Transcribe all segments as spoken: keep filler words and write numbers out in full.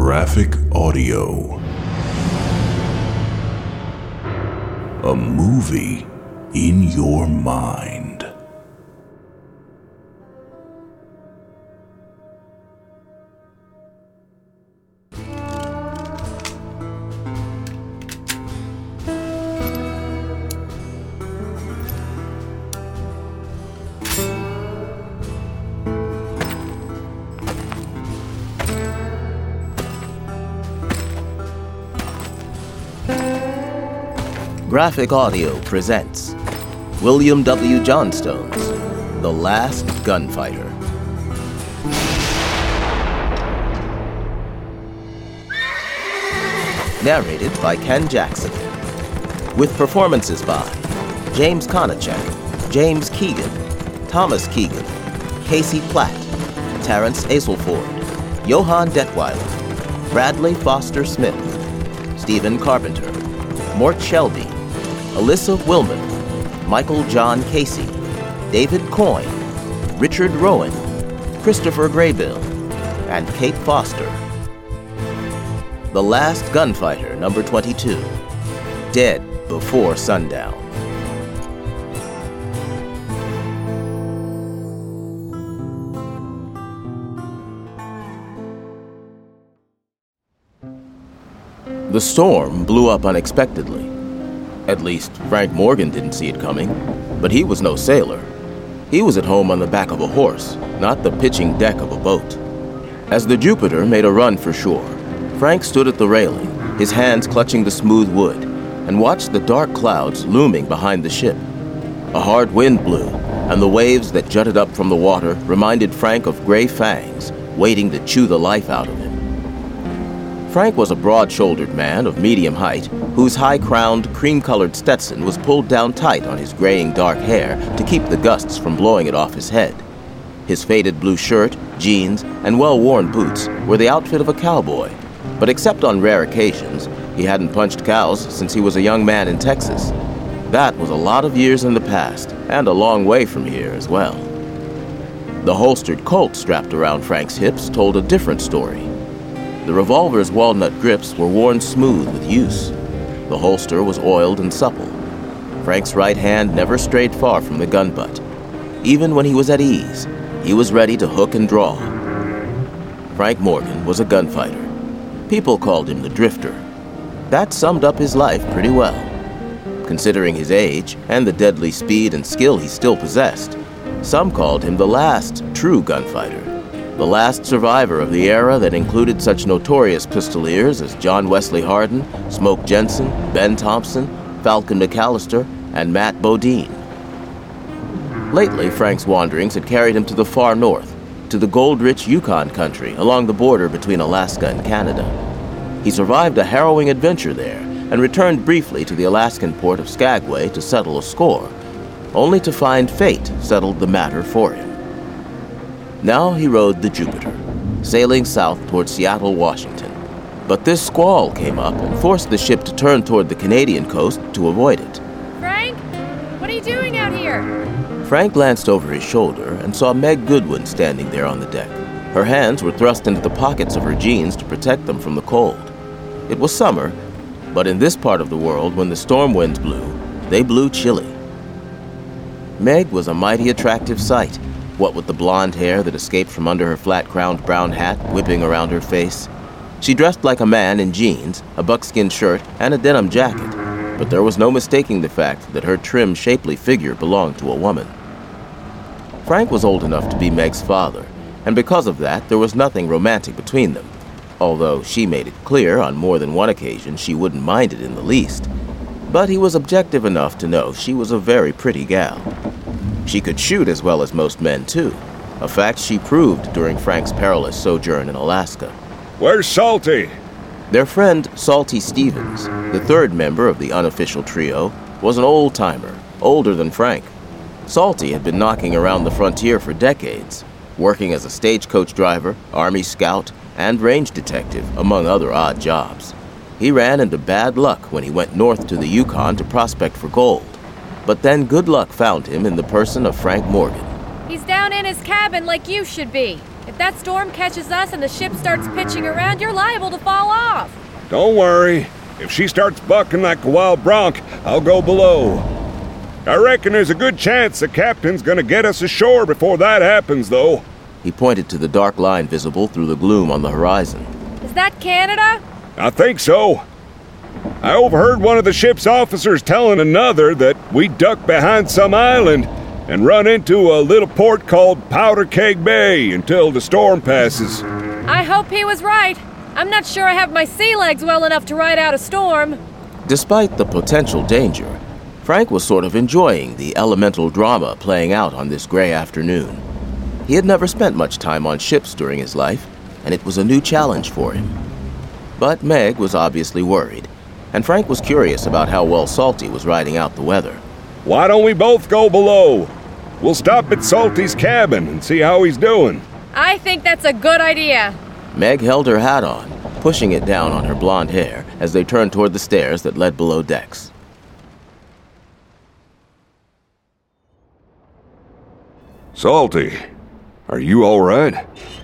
Graphic Audio. A movie in your mind. Graphic Audio presents William W. Johnstone's The Last Gunfighter. Narrated by Ken Jackson. With performances by James Konachek, James Keegan, Thomas Keegan, Casey Platt, Terrence Aselford, Johann Detweiler, Bradley Foster Smith, Stephen Carpenter, Mort Shelby, Alyssa Willman, Michael John Casey, David Coyne, Richard Rowan, Christopher Graybill, and Kate Foster. The Last Gunfighter, number twenty-two, Dead Before Sundown. The storm blew up unexpectedly. At least, Frank Morgan didn't see it coming, but he was no sailor. He was at home on the back of a horse, not the pitching deck of a boat. As the Jupiter made a run for shore, Frank stood at the railing, his hands clutching the smooth wood, and watched the dark clouds looming behind the ship. A hard wind blew, and the waves that jutted up from the water reminded Frank of gray fangs waiting to chew the life out of him. Frank was a broad-shouldered man of medium height, whose high-crowned, cream-colored Stetson was pulled down tight on his graying dark hair to keep the gusts from blowing it off his head. His faded blue shirt, jeans, and well-worn boots were the outfit of a cowboy, but except on rare occasions, he hadn't punched cows since he was a young man in Texas. That was a lot of years in the past, and a long way from here as well. The holstered Colt strapped around Frank's hips told a different story. The revolver's walnut grips were worn smooth with use. The holster was oiled and supple. Frank's right hand never strayed far from the gun butt. Even when he was at ease, he was ready to hook and draw. Frank Morgan was a gunfighter. People called him the Drifter. That summed up his life pretty well. Considering his age and the deadly speed and skill he still possessed, some called him the last true gunfighter. The last survivor of the era that included such notorious pistoliers as John Wesley Hardin, Smoke Jensen, Ben Thompson, Falcon McAllister, and Matt Bodine. Lately, Frank's wanderings had carried him to the far north, to the gold-rich Yukon country along the border between Alaska and Canada. He survived a harrowing adventure there and returned briefly to the Alaskan port of Skagway to settle a score, only to find fate settled the matter for him. Now he rode the Jupiter, sailing south toward Seattle, Washington. But this squall came up and forced the ship to turn toward the Canadian coast to avoid it. Frank? What are you doing out here? Frank glanced over his shoulder and saw Meg Goodwin standing there on the deck. Her hands were thrust into the pockets of her jeans to protect them from the cold. It was summer, but in this part of the world, when the storm winds blew, they blew chilly. Meg was a mighty attractive sight, what with the blonde hair that escaped from under her flat-crowned brown hat whipping around her face. She dressed like a man in jeans, a buckskin shirt, and a denim jacket, but there was no mistaking the fact that her trim, shapely figure belonged to a woman. Frank was old enough to be Meg's father, and because of that, there was nothing romantic between them, although she made it clear on more than one occasion she wouldn't mind it in the least. But he was objective enough to know she was a very pretty gal. She could shoot as well as most men, too, a fact she proved during Frank's perilous sojourn in Alaska. Where's Salty? Their friend, Salty Stevens, the third member of the unofficial trio, was an old-timer, older than Frank. Salty had been knocking around the frontier for decades, working as a stagecoach driver, army scout, and range detective, among other odd jobs. He ran into bad luck when he went north to the Yukon to prospect for gold. But then good luck found him in the person of Frank Morgan. He's down in his cabin like you should be. If that storm catches us and the ship starts pitching around, you're liable to fall off. Don't worry. If she starts bucking like a wild bronc, I'll go below. I reckon there's a good chance the captain's gonna get us ashore before that happens, though. He pointed to the dark line visible through the gloom on the horizon. Is that Canada? I think so. I overheard one of the ship's officers telling another that we duck behind some island and run into a little port called Powder Keg Bay until the storm passes. I hope he was right. I'm not sure I have my sea legs well enough to ride out a storm. Despite the potential danger, Frank was sort of enjoying the elemental drama playing out on this gray afternoon. He had never spent much time on ships during his life, and it was a new challenge for him. But Meg was obviously worried, and Frank was curious about how well Salty was riding out the weather. Why don't we both go below? We'll stop at Salty's cabin and see how he's doing. I think that's a good idea. Meg held her hat on, pushing it down on her blonde hair as they turned toward the stairs that led below decks. Salty, are you all right?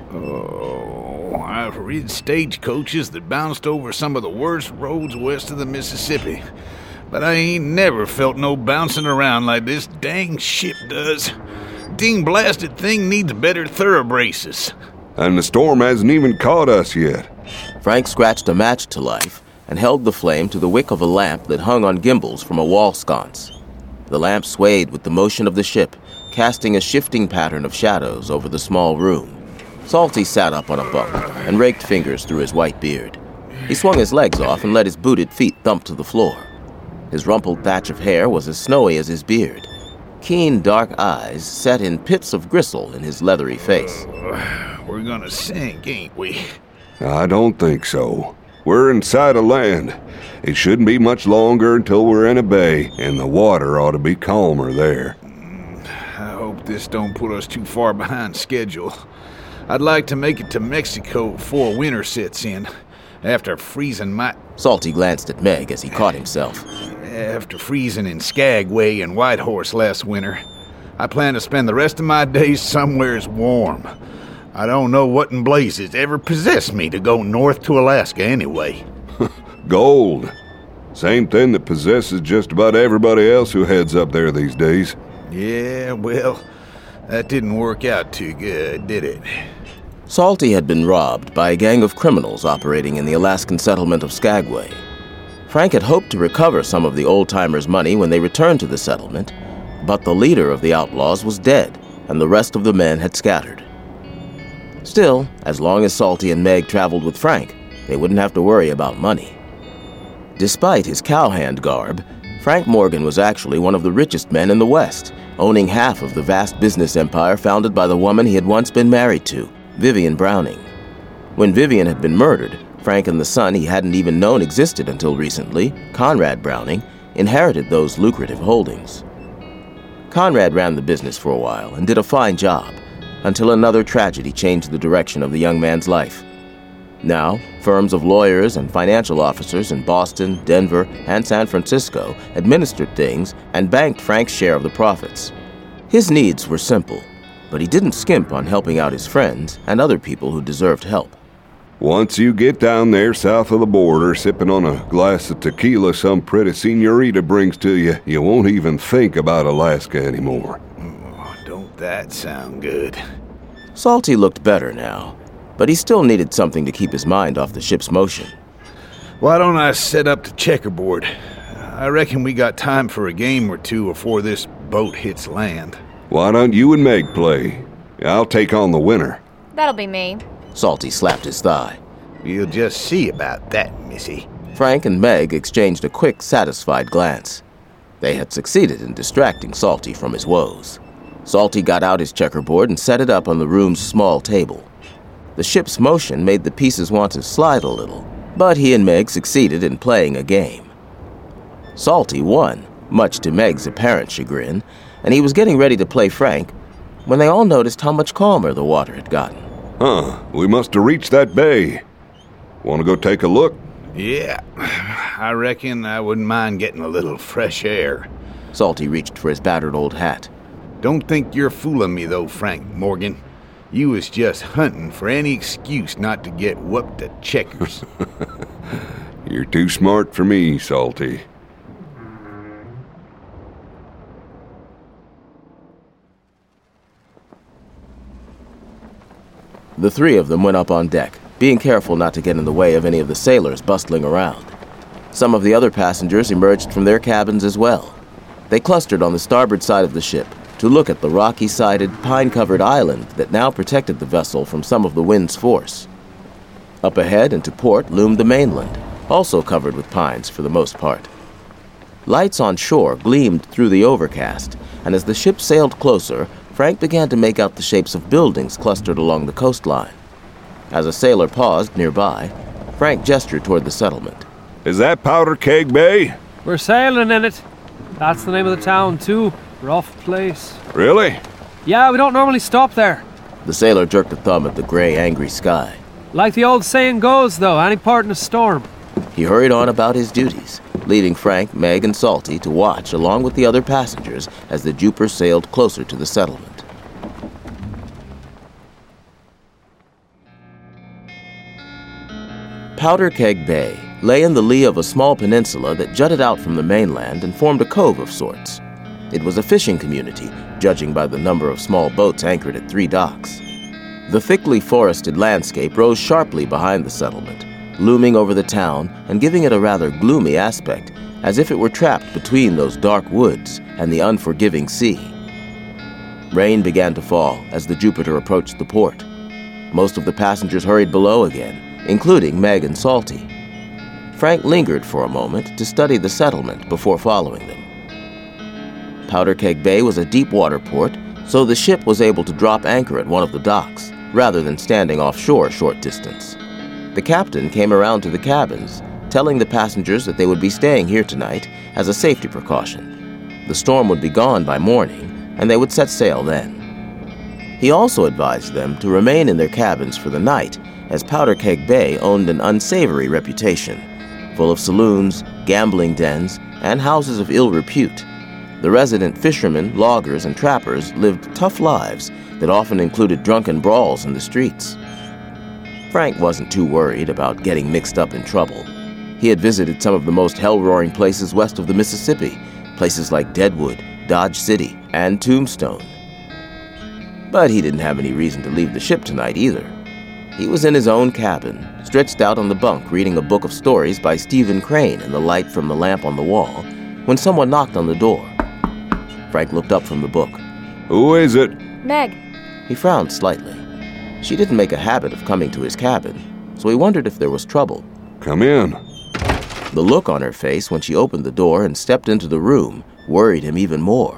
Oh, I've rid stagecoaches that bounced over some of the worst roads west of the Mississippi. But I ain't never felt no bouncing around like this dang ship does. Ding blasted thing needs better thoroughbraces. And the storm hasn't even caught us yet. Frank scratched a match to life and held the flame to the wick of a lamp that hung on gimbals from a wall sconce. The lamp swayed with the motion of the ship, casting a shifting pattern of shadows over the small room. Salty sat up on a bunk and raked fingers through his white beard. He swung his legs off and let his booted feet thump to the floor. His rumpled thatch of hair was as snowy as his beard. Keen, dark eyes set in pits of gristle in his leathery face. Uh, we're gonna sink, ain't we? I don't think so. We're inside of land. It shouldn't be much longer until we're in a bay, and the water ought to be calmer there. I hope this don't put us too far behind schedule. I'd like to make it to Mexico before winter sets in. After freezing my... Salty glanced at Meg as he caught himself. After freezing in Skagway and Whitehorse last winter, I plan to spend the rest of my days somewheres warm. I don't know what in blazes ever possessed me to go north to Alaska anyway. Gold. Same thing that possesses just about everybody else who heads up there these days. Yeah, well, that didn't work out too good, did it? Salty had been robbed by a gang of criminals operating in the Alaskan settlement of Skagway. Frank had hoped to recover some of the old-timers' money when they returned to the settlement, but the leader of the outlaws was dead, and the rest of the men had scattered. Still, as long as Salty and Meg traveled with Frank, they wouldn't have to worry about money. Despite his cowhand garb, Frank Morgan was actually one of the richest men in the West, owning half of the vast business empire founded by the woman he had once been married to, Vivian Browning. When Vivian had been murdered, Frank and the son he hadn't even known existed until recently, Conrad Browning, inherited those lucrative holdings. Conrad ran the business for a while and did a fine job, until another tragedy changed the direction of the young man's life. Now, firms of lawyers and financial officers in Boston, Denver, and San Francisco administered things and banked Frank's share of the profits. His needs were simple, but he didn't skimp on helping out his friends and other people who deserved help. Once you get down there south of the border, sipping on a glass of tequila some pretty senorita brings to you, you won't even think about Alaska anymore. Oh, don't that sound good? Salty looked better now, but he still needed something to keep his mind off the ship's motion. Why don't I set up the checkerboard? I reckon we got time for a game or two before this boat hits land. Why don't you and Meg play? I'll take on the winner. That'll be me. Salty slapped his thigh. We'll just see about that, missy. Frank and Meg exchanged a quick, satisfied glance. They had succeeded in distracting Salty from his woes. Salty got out his checkerboard and set it up on the room's small table. The ship's motion made the pieces want to slide a little, but he and Meg succeeded in playing a game. Salty won, much to Meg's apparent chagrin, and he was getting ready to play Frank when they all noticed how much calmer the water had gotten. Huh, we must have reached that bay. Want to go take a look? Yeah, I reckon I wouldn't mind getting a little fresh air. Salty reached for his battered old hat. Don't think you're fooling me, though, Frank Morgan. You was just hunting for any excuse not to get whooped at checkers. You're too smart for me, Salty. The three of them went up on deck, being careful not to get in the way of any of the sailors bustling around. Some of the other passengers emerged from their cabins as well. They clustered on the starboard side of the ship to look at the rocky-sided, pine-covered island that now protected the vessel from some of the wind's force. Up ahead and to port loomed the mainland, also covered with pines for the most part. Lights on shore gleamed through the overcast, and as the ship sailed closer, Frank began to make out the shapes of buildings clustered along the coastline. As a sailor paused nearby, Frank gestured toward the settlement. Is that Powder Keg Bay? We're sailing in it. That's the name of the town, too. Rough place. Really? Yeah, we don't normally stop there. The sailor jerked a thumb at the gray, angry sky. Like the old saying goes, though, any port in a storm. He hurried on about his duties, leaving Frank, Meg, and Salty to watch along with the other passengers as the Jupiter sailed closer to the settlement. Powder Keg Bay lay in the lee of a small peninsula that jutted out from the mainland and formed a cove of sorts. It was a fishing community, judging by the number of small boats anchored at three docks. The thickly forested landscape rose sharply behind the settlement, looming over the town and giving it a rather gloomy aspect, as if it were trapped between those dark woods and the unforgiving sea. Rain began to fall as the Jupiter approached the port. Most of the passengers hurried below again, including Meg and Salty. Frank lingered for a moment to study the settlement before following them. Powder Keg Bay was a deep-water port, so the ship was able to drop anchor at one of the docks, rather than standing offshore a short distance. The captain came around to the cabins, telling the passengers that they would be staying here tonight as a safety precaution. The storm would be gone by morning, and they would set sail then. He also advised them to remain in their cabins for the night, as Powder Keg Bay owned an unsavory reputation, full of saloons, gambling dens, and houses of ill repute. The resident fishermen, loggers, and trappers lived tough lives that often included drunken brawls in the streets. Frank wasn't too worried about getting mixed up in trouble. He had visited some of the most hell-roaring places west of the Mississippi, places like Deadwood, Dodge City, and Tombstone. But he didn't have any reason to leave the ship tonight either. He was in his own cabin, stretched out on the bunk reading a book of stories by Stephen Crane in the light from the lamp on the wall, when someone knocked on the door. Frank looked up from the book. Who is it? Meg. He frowned slightly. She didn't make a habit of coming to his cabin, so he wondered if there was trouble. Come in. The look on her face when she opened the door and stepped into the room worried him even more.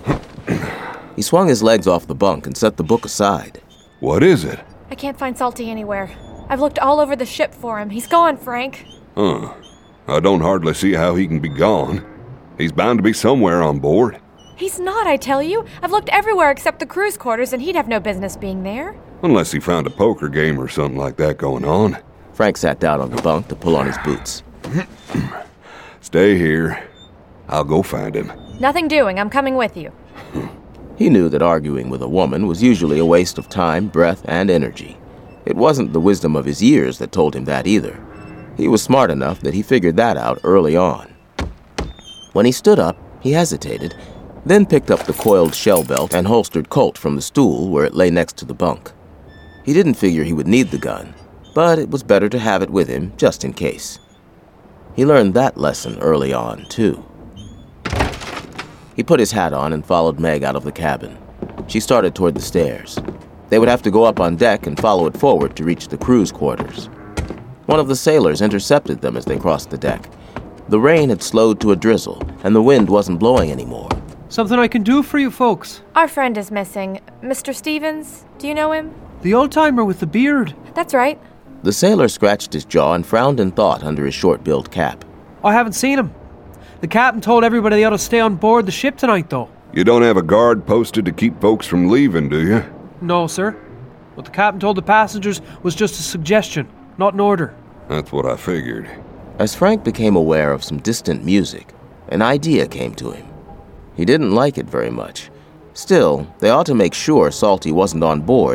He swung his legs off the bunk and set the book aside. What is it? I can't find Salty anywhere. I've looked all over the ship for him. He's gone, Frank. Huh. I don't hardly see how he can be gone. He's bound to be somewhere on board. He's not, I tell you. I've looked everywhere except the crew's quarters, and he'd have no business being there. Unless he found a poker game or something like that going on. Frank sat down on the bunk to pull on his boots. Stay here. I'll go find him. Nothing doing. I'm coming with you. He knew that arguing with a woman was usually a waste of time, breath, and energy. It wasn't the wisdom of his years that told him that either. He was smart enough that he figured that out early on. When he stood up, he hesitated, then picked up the coiled shell belt and holstered Colt from the stool where it lay next to the bunk. He didn't figure he would need the gun, but it was better to have it with him just in case. He learned that lesson early on, too. He put his hat on and followed Meg out of the cabin. She started toward the stairs. They would have to go up on deck and follow it forward to reach the crew's quarters. One of the sailors intercepted them as they crossed the deck. The rain had slowed to a drizzle, and the wind wasn't blowing anymore. Something I can do for you folks. Our friend is missing. Mister Stevens, do you know him? The old-timer with the beard. That's right. The sailor scratched his jaw and frowned in thought under his short-billed cap. I haven't seen him. The captain told everybody they ought to stay on board the ship tonight, though. You don't have a guard posted to keep folks from leaving, do you? No, sir. What the captain told the passengers was just a suggestion, not an order. That's what I figured. As Frank became aware of some distant music, an idea came to him. He didn't like it very much. Still, they ought to make sure Salty wasn't on board,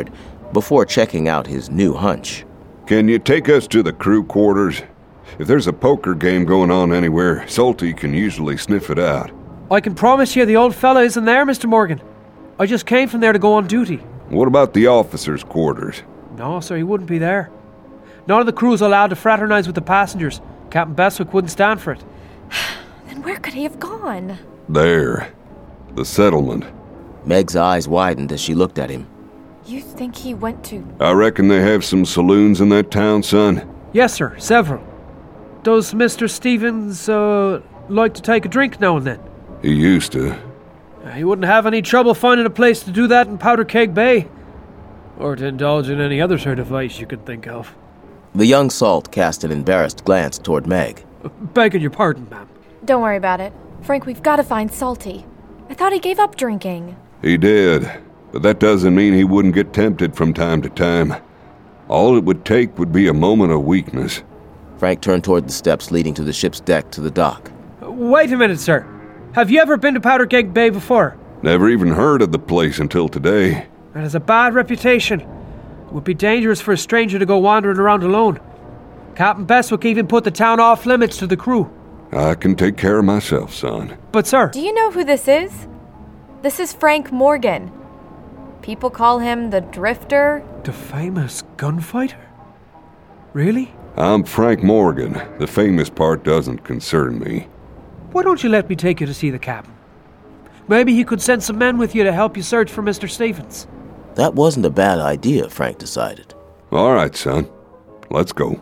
before checking out his new hunch. Can you take us to the crew quarters? If there's a poker game going on anywhere, Salty can usually sniff it out. I can promise you the old fella isn't there, Mister Morgan. I just came from there to go on duty. What about the officers' quarters? No, sir, he wouldn't be there. None of the crew's allowed to fraternize with the passengers. Captain Bestwick wouldn't stand for it. Then where could he have gone? There. The settlement. Meg's eyes widened as she looked at him. You think he went to... I reckon they have some saloons in that town, son. Yes, sir, several. Does Mister Stevens, uh, like to take a drink now and then? He used to. He wouldn't have any trouble finding a place to do that in Powder Keg Bay. Or to indulge in any other sort of vice you could think of. The young Salt cast an embarrassed glance toward Meg. Begging your pardon, ma'am. Don't worry about it. Frank, we've got to find Salty. I thought he gave up drinking. He did, but that doesn't mean he wouldn't get tempted from time to time. All it would take would be a moment of weakness. Frank turned toward the steps leading to the ship's deck to the dock. Wait a minute, sir. Have you ever been to Powder Keg Bay before? Never even heard of the place until today. It has a bad reputation. It would be dangerous for a stranger to go wandering around alone. Captain Bestwick even put the town off limits to the crew. I can take care of myself, son. But, sir... Do you know who this is? This is Frank Morgan. People call him the Drifter. The famous gunfighter? Really? I'm Frank Morgan. The famous part doesn't concern me. Why don't you let me take you to see the captain? Maybe he could send some men with you to help you search for Mister Stevens. That wasn't a bad idea, Frank decided. All right, son. Let's go.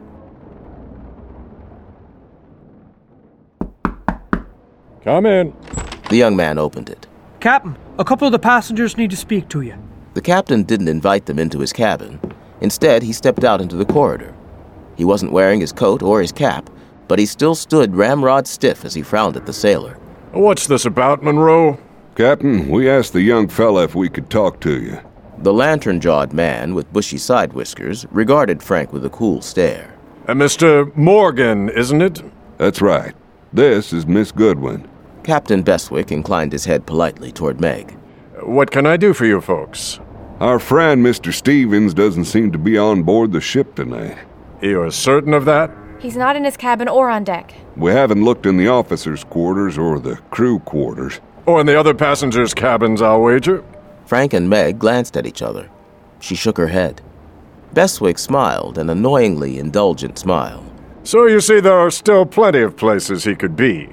Come in. The young man opened it. Captain, a couple of the passengers need to speak to you. The captain didn't invite them into his cabin. Instead, he stepped out into the corridor. He wasn't wearing his coat or his cap, but he still stood ramrod stiff as he frowned at the sailor. What's this about, Monroe? Captain, we asked the young fella if we could talk to you. The lantern-jawed man with bushy side whiskers regarded Frank with a cool stare. Uh, Mister Morgan, isn't it? That's right. This is Miss Goodwin. Captain Bestwick inclined his head politely toward Meg. What can I do for you folks? Our friend Mister Stevens doesn't seem to be on board the ship tonight. You're certain of that? He's not in his cabin or on deck. We haven't looked in the officers' quarters or the crew quarters. Or in the other passengers' cabins, I'll wager? Frank and Meg glanced at each other. She shook her head. Bestwick smiled, an annoyingly indulgent smile. So you see there are still plenty of places he could be.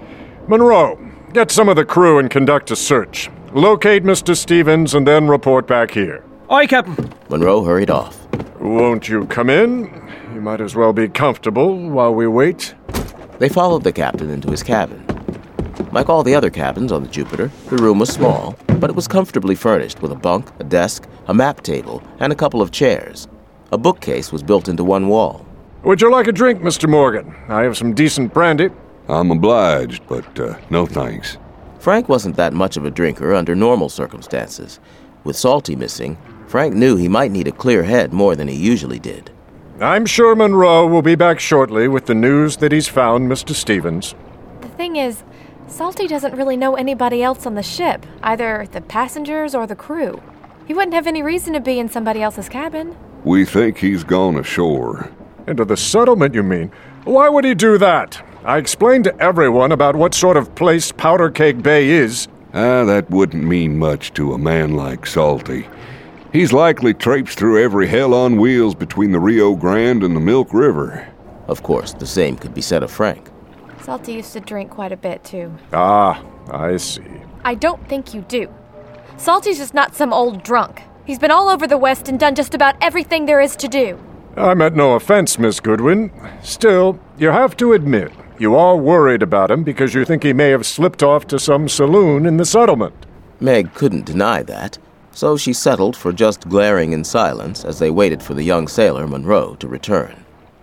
Monroe, get some of the crew and conduct a search. Locate Mister Stevens and then report back here. Aye, Captain. Monroe hurried off. Won't you come in? You might as well be comfortable while we wait. They followed the captain into his cabin. Like all the other cabins on the Jupiter, the room was small, but it was comfortably furnished with a bunk, a desk, a map table, and a couple of chairs. A bookcase was built into one wall. Would you like a drink, Mister Morgan? I have some decent brandy. I'm obliged, but uh, no thanks. Frank wasn't that much of a drinker under normal circumstances. With Salty missing, Frank knew he might need a clear head more than he usually did. I'm sure Monroe will be back shortly with the news that he's found Mister Stevens. The thing is, Salty doesn't really know anybody else on the ship, either the passengers or the crew. He wouldn't have any reason to be in somebody else's cabin. We think he's gone ashore. Into the settlement, you mean? Why would he do that? I explained to everyone about what sort of place Powder Keg Bay is. Ah, that wouldn't mean much to a man like Salty. He's likely traipsed through every hell on wheels between the Rio Grande and the Milk River. Of course, the same could be said of Frank. Salty used to drink quite a bit, too. Ah, I see. I don't think you do. Salty's just not some old drunk. He's been all over the West and done just about everything there is to do. I meant no offense, Miss Goodwin. Still, you have to admit, you are worried about him because you think he may have slipped off to some saloon in the settlement. Meg couldn't deny that, so she settled for just glaring in silence as they waited for the young sailor, Monroe, to return.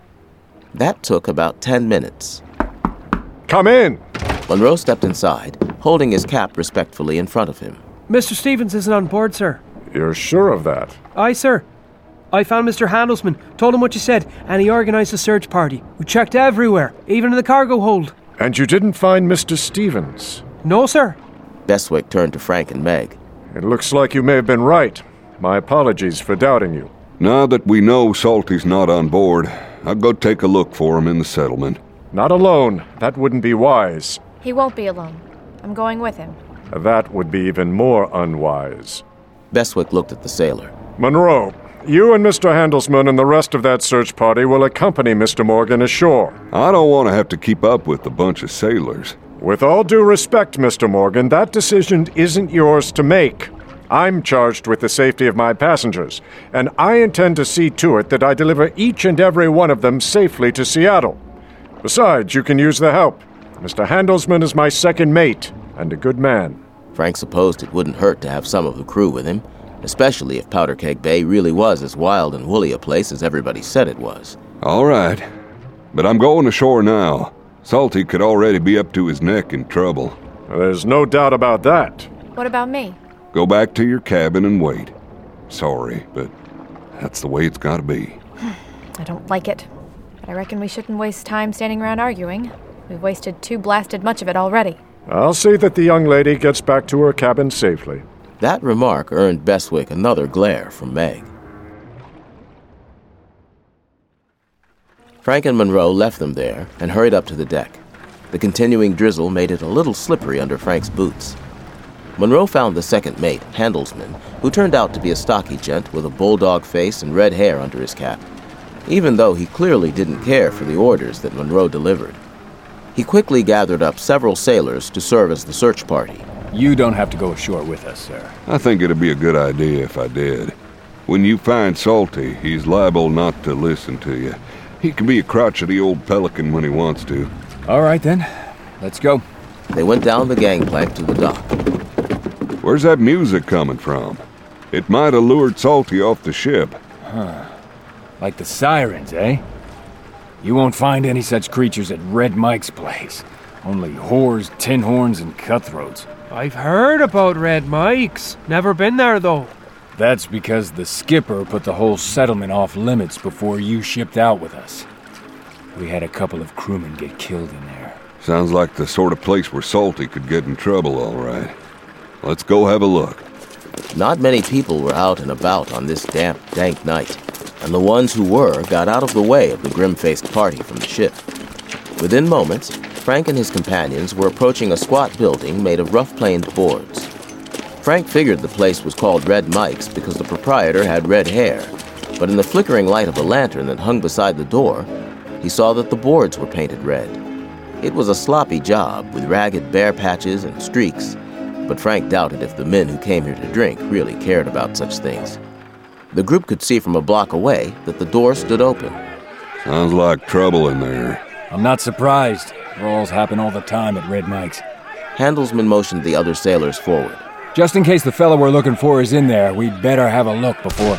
That took about ten minutes. Come in! Monroe stepped inside, holding his cap respectfully in front of him. Mister Stevens isn't on board, sir. You're sure of that? Aye, sir. I found Mister Handelsman, told him what you said, and he organized a search party. We checked everywhere, even in the cargo hold. And you didn't find Mister Stevens? No, sir. Bestwick turned to Frank and Meg. It looks like you may have been right. My apologies for doubting you. Now that we know Salty's not on board, I'll go take a look for him in the settlement. Not alone. That wouldn't be wise. He won't be alone. I'm going with him. That would be even more unwise. Bestwick looked at the sailor. Monroe, you and Mister Handelsman and the rest of that search party will accompany Mister Morgan ashore. I don't want to have to keep up with a bunch of sailors. With all due respect, Mister Morgan, that decision isn't yours to make. I'm charged with the safety of my passengers, and I intend to see to it that I deliver each and every one of them safely to Seattle. Besides, you can use the help. Mister Handelsman is my second mate, and a good man. Frank supposed it wouldn't hurt to have some of the crew with him, especially if Powder Keg Bay really was as wild and woolly a place as everybody said it was. All right, but I'm going ashore now. Salty could already be up to his neck in trouble. There's no doubt about that. What about me? Go back to your cabin and wait. Sorry, but that's the way it's gotta be. I don't like it, but I reckon we shouldn't waste time standing around arguing. We've wasted too blasted much of it already. I'll see that the young lady gets back to her cabin safely. That remark earned Bestwick another glare from Meg. Frank and Monroe left them there and hurried up to the deck. The continuing drizzle made it a little slippery under Frank's boots. Monroe found the second mate, Handelsman, who turned out to be a stocky gent with a bulldog face and red hair under his cap, even though he clearly didn't care for the orders that Monroe delivered. He quickly gathered up several sailors to serve as the search party. You don't have to go ashore with us, sir. I think it'd be a good idea if I did. When you find Salty, he's liable not to listen to you. He can be a crotchety old pelican when he wants to. All right, then. Let's go. They went down the gangplank to the dock. Where's that music coming from? It might have lured Salty off the ship. Huh. Like the sirens, eh? You won't find any such creatures at Red Mike's place. Only whores, tin horns, and cutthroats. I've heard about Red Mike's. Never been there, though. That's because the skipper put the whole settlement off limits before you shipped out with us. We had a couple of crewmen get killed in there. Sounds like the sort of place where Salty could get in trouble, all right. Let's go have a look. Not many people were out and about on this damp, dank night, and the ones who were got out of the way of the grim-faced party from the ship. Within moments, Frank and his companions were approaching a squat building made of rough-planed boards. Frank figured the place was called Red Mike's because the proprietor had red hair, but in the flickering light of a lantern that hung beside the door, he saw that the boards were painted red. It was a sloppy job with ragged bare patches and streaks, but Frank doubted if the men who came here to drink really cared about such things. The group could see from a block away that the door stood open. Sounds like trouble in there. I'm not surprised. Brawls happen all the time at Red Mike's. Handelsman motioned the other sailors forward. Just in case the fellow we're looking for is in there, we'd better have a look before...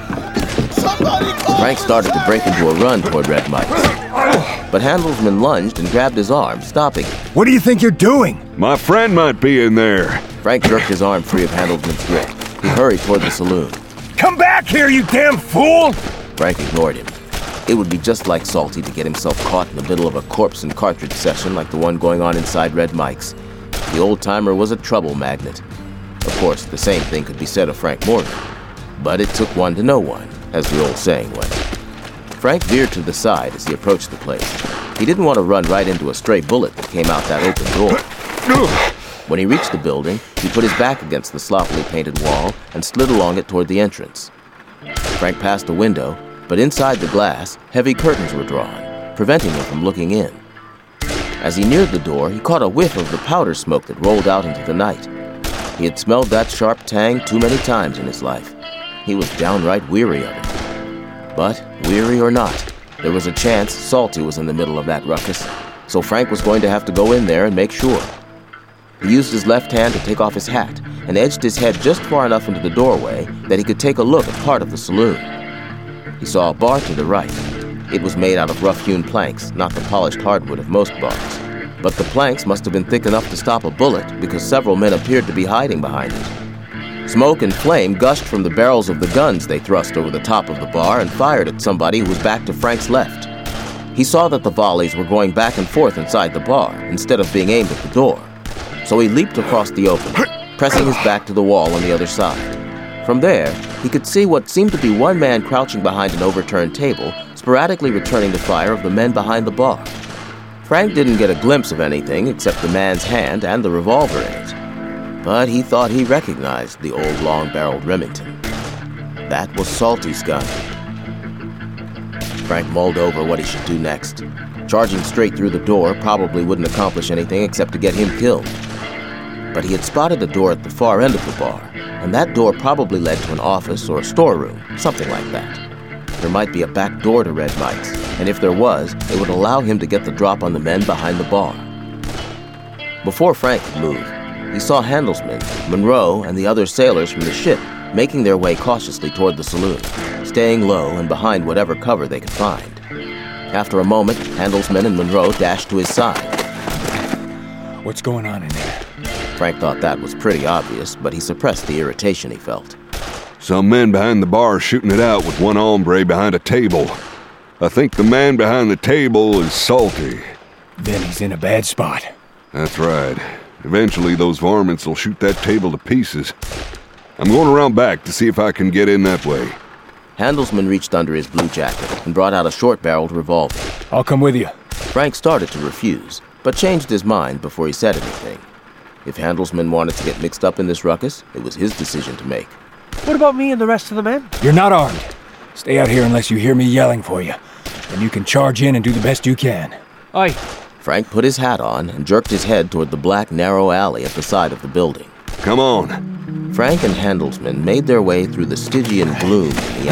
Frank started to break into a run toward Red Mike's, but Handelsman lunged and grabbed his arm, stopping him. What do you think you're doing? My friend might be in there. Frank jerked his arm free of Handelsman's grip. He hurried toward the saloon. Come back here, you damn fool! Frank ignored him. It would be just like Salty to get himself caught in the middle of a corpse and cartridge session like the one going on inside Red Mike's. The old-timer was a trouble magnet. Of course, the same thing could be said of Frank Morgan. But it took one to know one, as the old saying went. Frank veered to the side as he approached the place. He didn't want to run right into a stray bullet that came out that open door. When he reached the building, he put his back against the sloppily painted wall and slid along it toward the entrance. Frank passed the window, but inside the glass, heavy curtains were drawn, preventing him from looking in. As he neared the door, he caught a whiff of the powder smoke that rolled out into the night. He had smelled that sharp tang too many times in his life. He was downright weary of it. But, weary or not, there was a chance Salty was in the middle of that ruckus, so Frank was going to have to go in there and make sure. He used his left hand to take off his hat and edged his head just far enough into the doorway that he could take a look at part of the saloon. He saw a bar to the right. It was made out of rough-hewn planks, not the polished hardwood of most bars. But the planks must have been thick enough to stop a bullet because several men appeared to be hiding behind it. Smoke and flame gushed from the barrels of the guns they thrust over the top of the bar and fired at somebody who was back to Frank's left. He saw that the volleys were going back and forth inside the bar instead of being aimed at the door. So he leaped across the opening, pressing his back to the wall on the other side. From there, he could see what seemed to be one man crouching behind an overturned table, sporadically returning the fire of the men behind the bar. Frank didn't get a glimpse of anything except the man's hand and the revolver in it, but he thought he recognized the old long-barreled Remington. That was Salty's gun. Frank mulled over what he should do next. Charging straight through the door probably wouldn't accomplish anything except to get him killed. But he had spotted a door at the far end of the bar, and that door probably led to an office or a storeroom, something like that. There might be a back door to Red Mike's, and if there was, it would allow him to get the drop on the men behind the bar. Before Frank could move, he saw Handelsman, Monroe, and the other sailors from the ship making their way cautiously toward the saloon, staying low and behind whatever cover they could find. After a moment, Handelsman and Monroe dashed to his side. What's going on in there? Frank thought that was pretty obvious, but he suppressed the irritation he felt. Some men behind the bar shooting it out with one hombre behind a table. I think the man behind the table is Salty. Then he's in a bad spot. That's right. Eventually those varmints will shoot that table to pieces. I'm going around back to see if I can get in that way. Handelsman reached under his blue jacket and brought out a short-barreled revolver. I'll come with you. Frank started to refuse, but changed his mind before he said anything. If Handelsman wanted to get mixed up in this ruckus, it was his decision to make. What about me and the rest of the men? You're not armed. Stay out here unless you hear me yelling for you. Then you can charge in and do the best you can. Aye. Frank put his hat on and jerked his head toward the black, narrow alley at the side of the building. Come on. Frank and Handelsman made their way through the Stygian gloom in the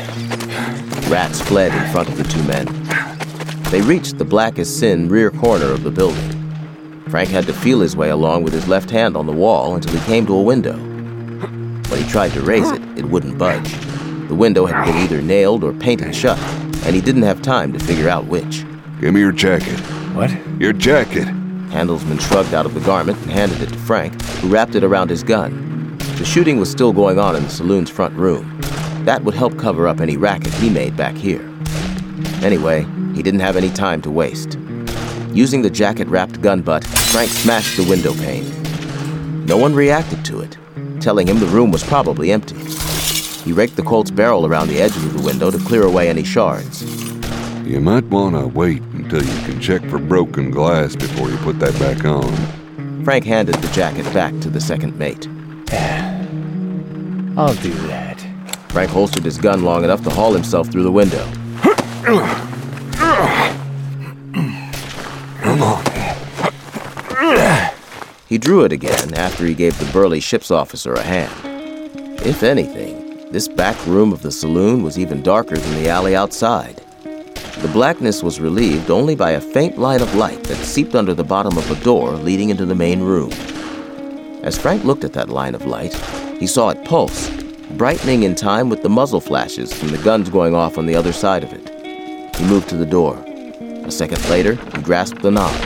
alley. Rats fled in front of the two men. They reached the black as sin rear corner of the building. Frank had to feel his way along with his left hand on the wall until he came to a window. When he tried to raise it, it wouldn't budge. The window had been either nailed or painted shut, and he didn't have time to figure out which. Give me your jacket. What? Your jacket. Handelsman shrugged out of the garment and handed it to Frank, who wrapped it around his gun. The shooting was still going on in the saloon's front room. That would help cover up any racket he made back here. Anyway, he didn't have any time to waste. Using the jacket-wrapped gun butt, Frank smashed the window pane. No one reacted to it, telling him the room was probably empty. He raked the Colt's barrel around the edges of the window to clear away any shards. You might want to wait until you can check for broken glass before you put that back on. Frank handed the jacket back to the second mate. I'll do that. Frank holstered his gun long enough to haul himself through the window. Come on. He drew it again after he gave the burly ship's officer a hand. If anything, this back room of the saloon was even darker than the alley outside. The blackness was relieved only by a faint line of light that seeped under the bottom of a door leading into the main room. As Frank looked at that line of light, he saw it pulse, brightening in time with the muzzle flashes from the guns going off on the other side of it. He moved to the door. A second later, he grasped the knob.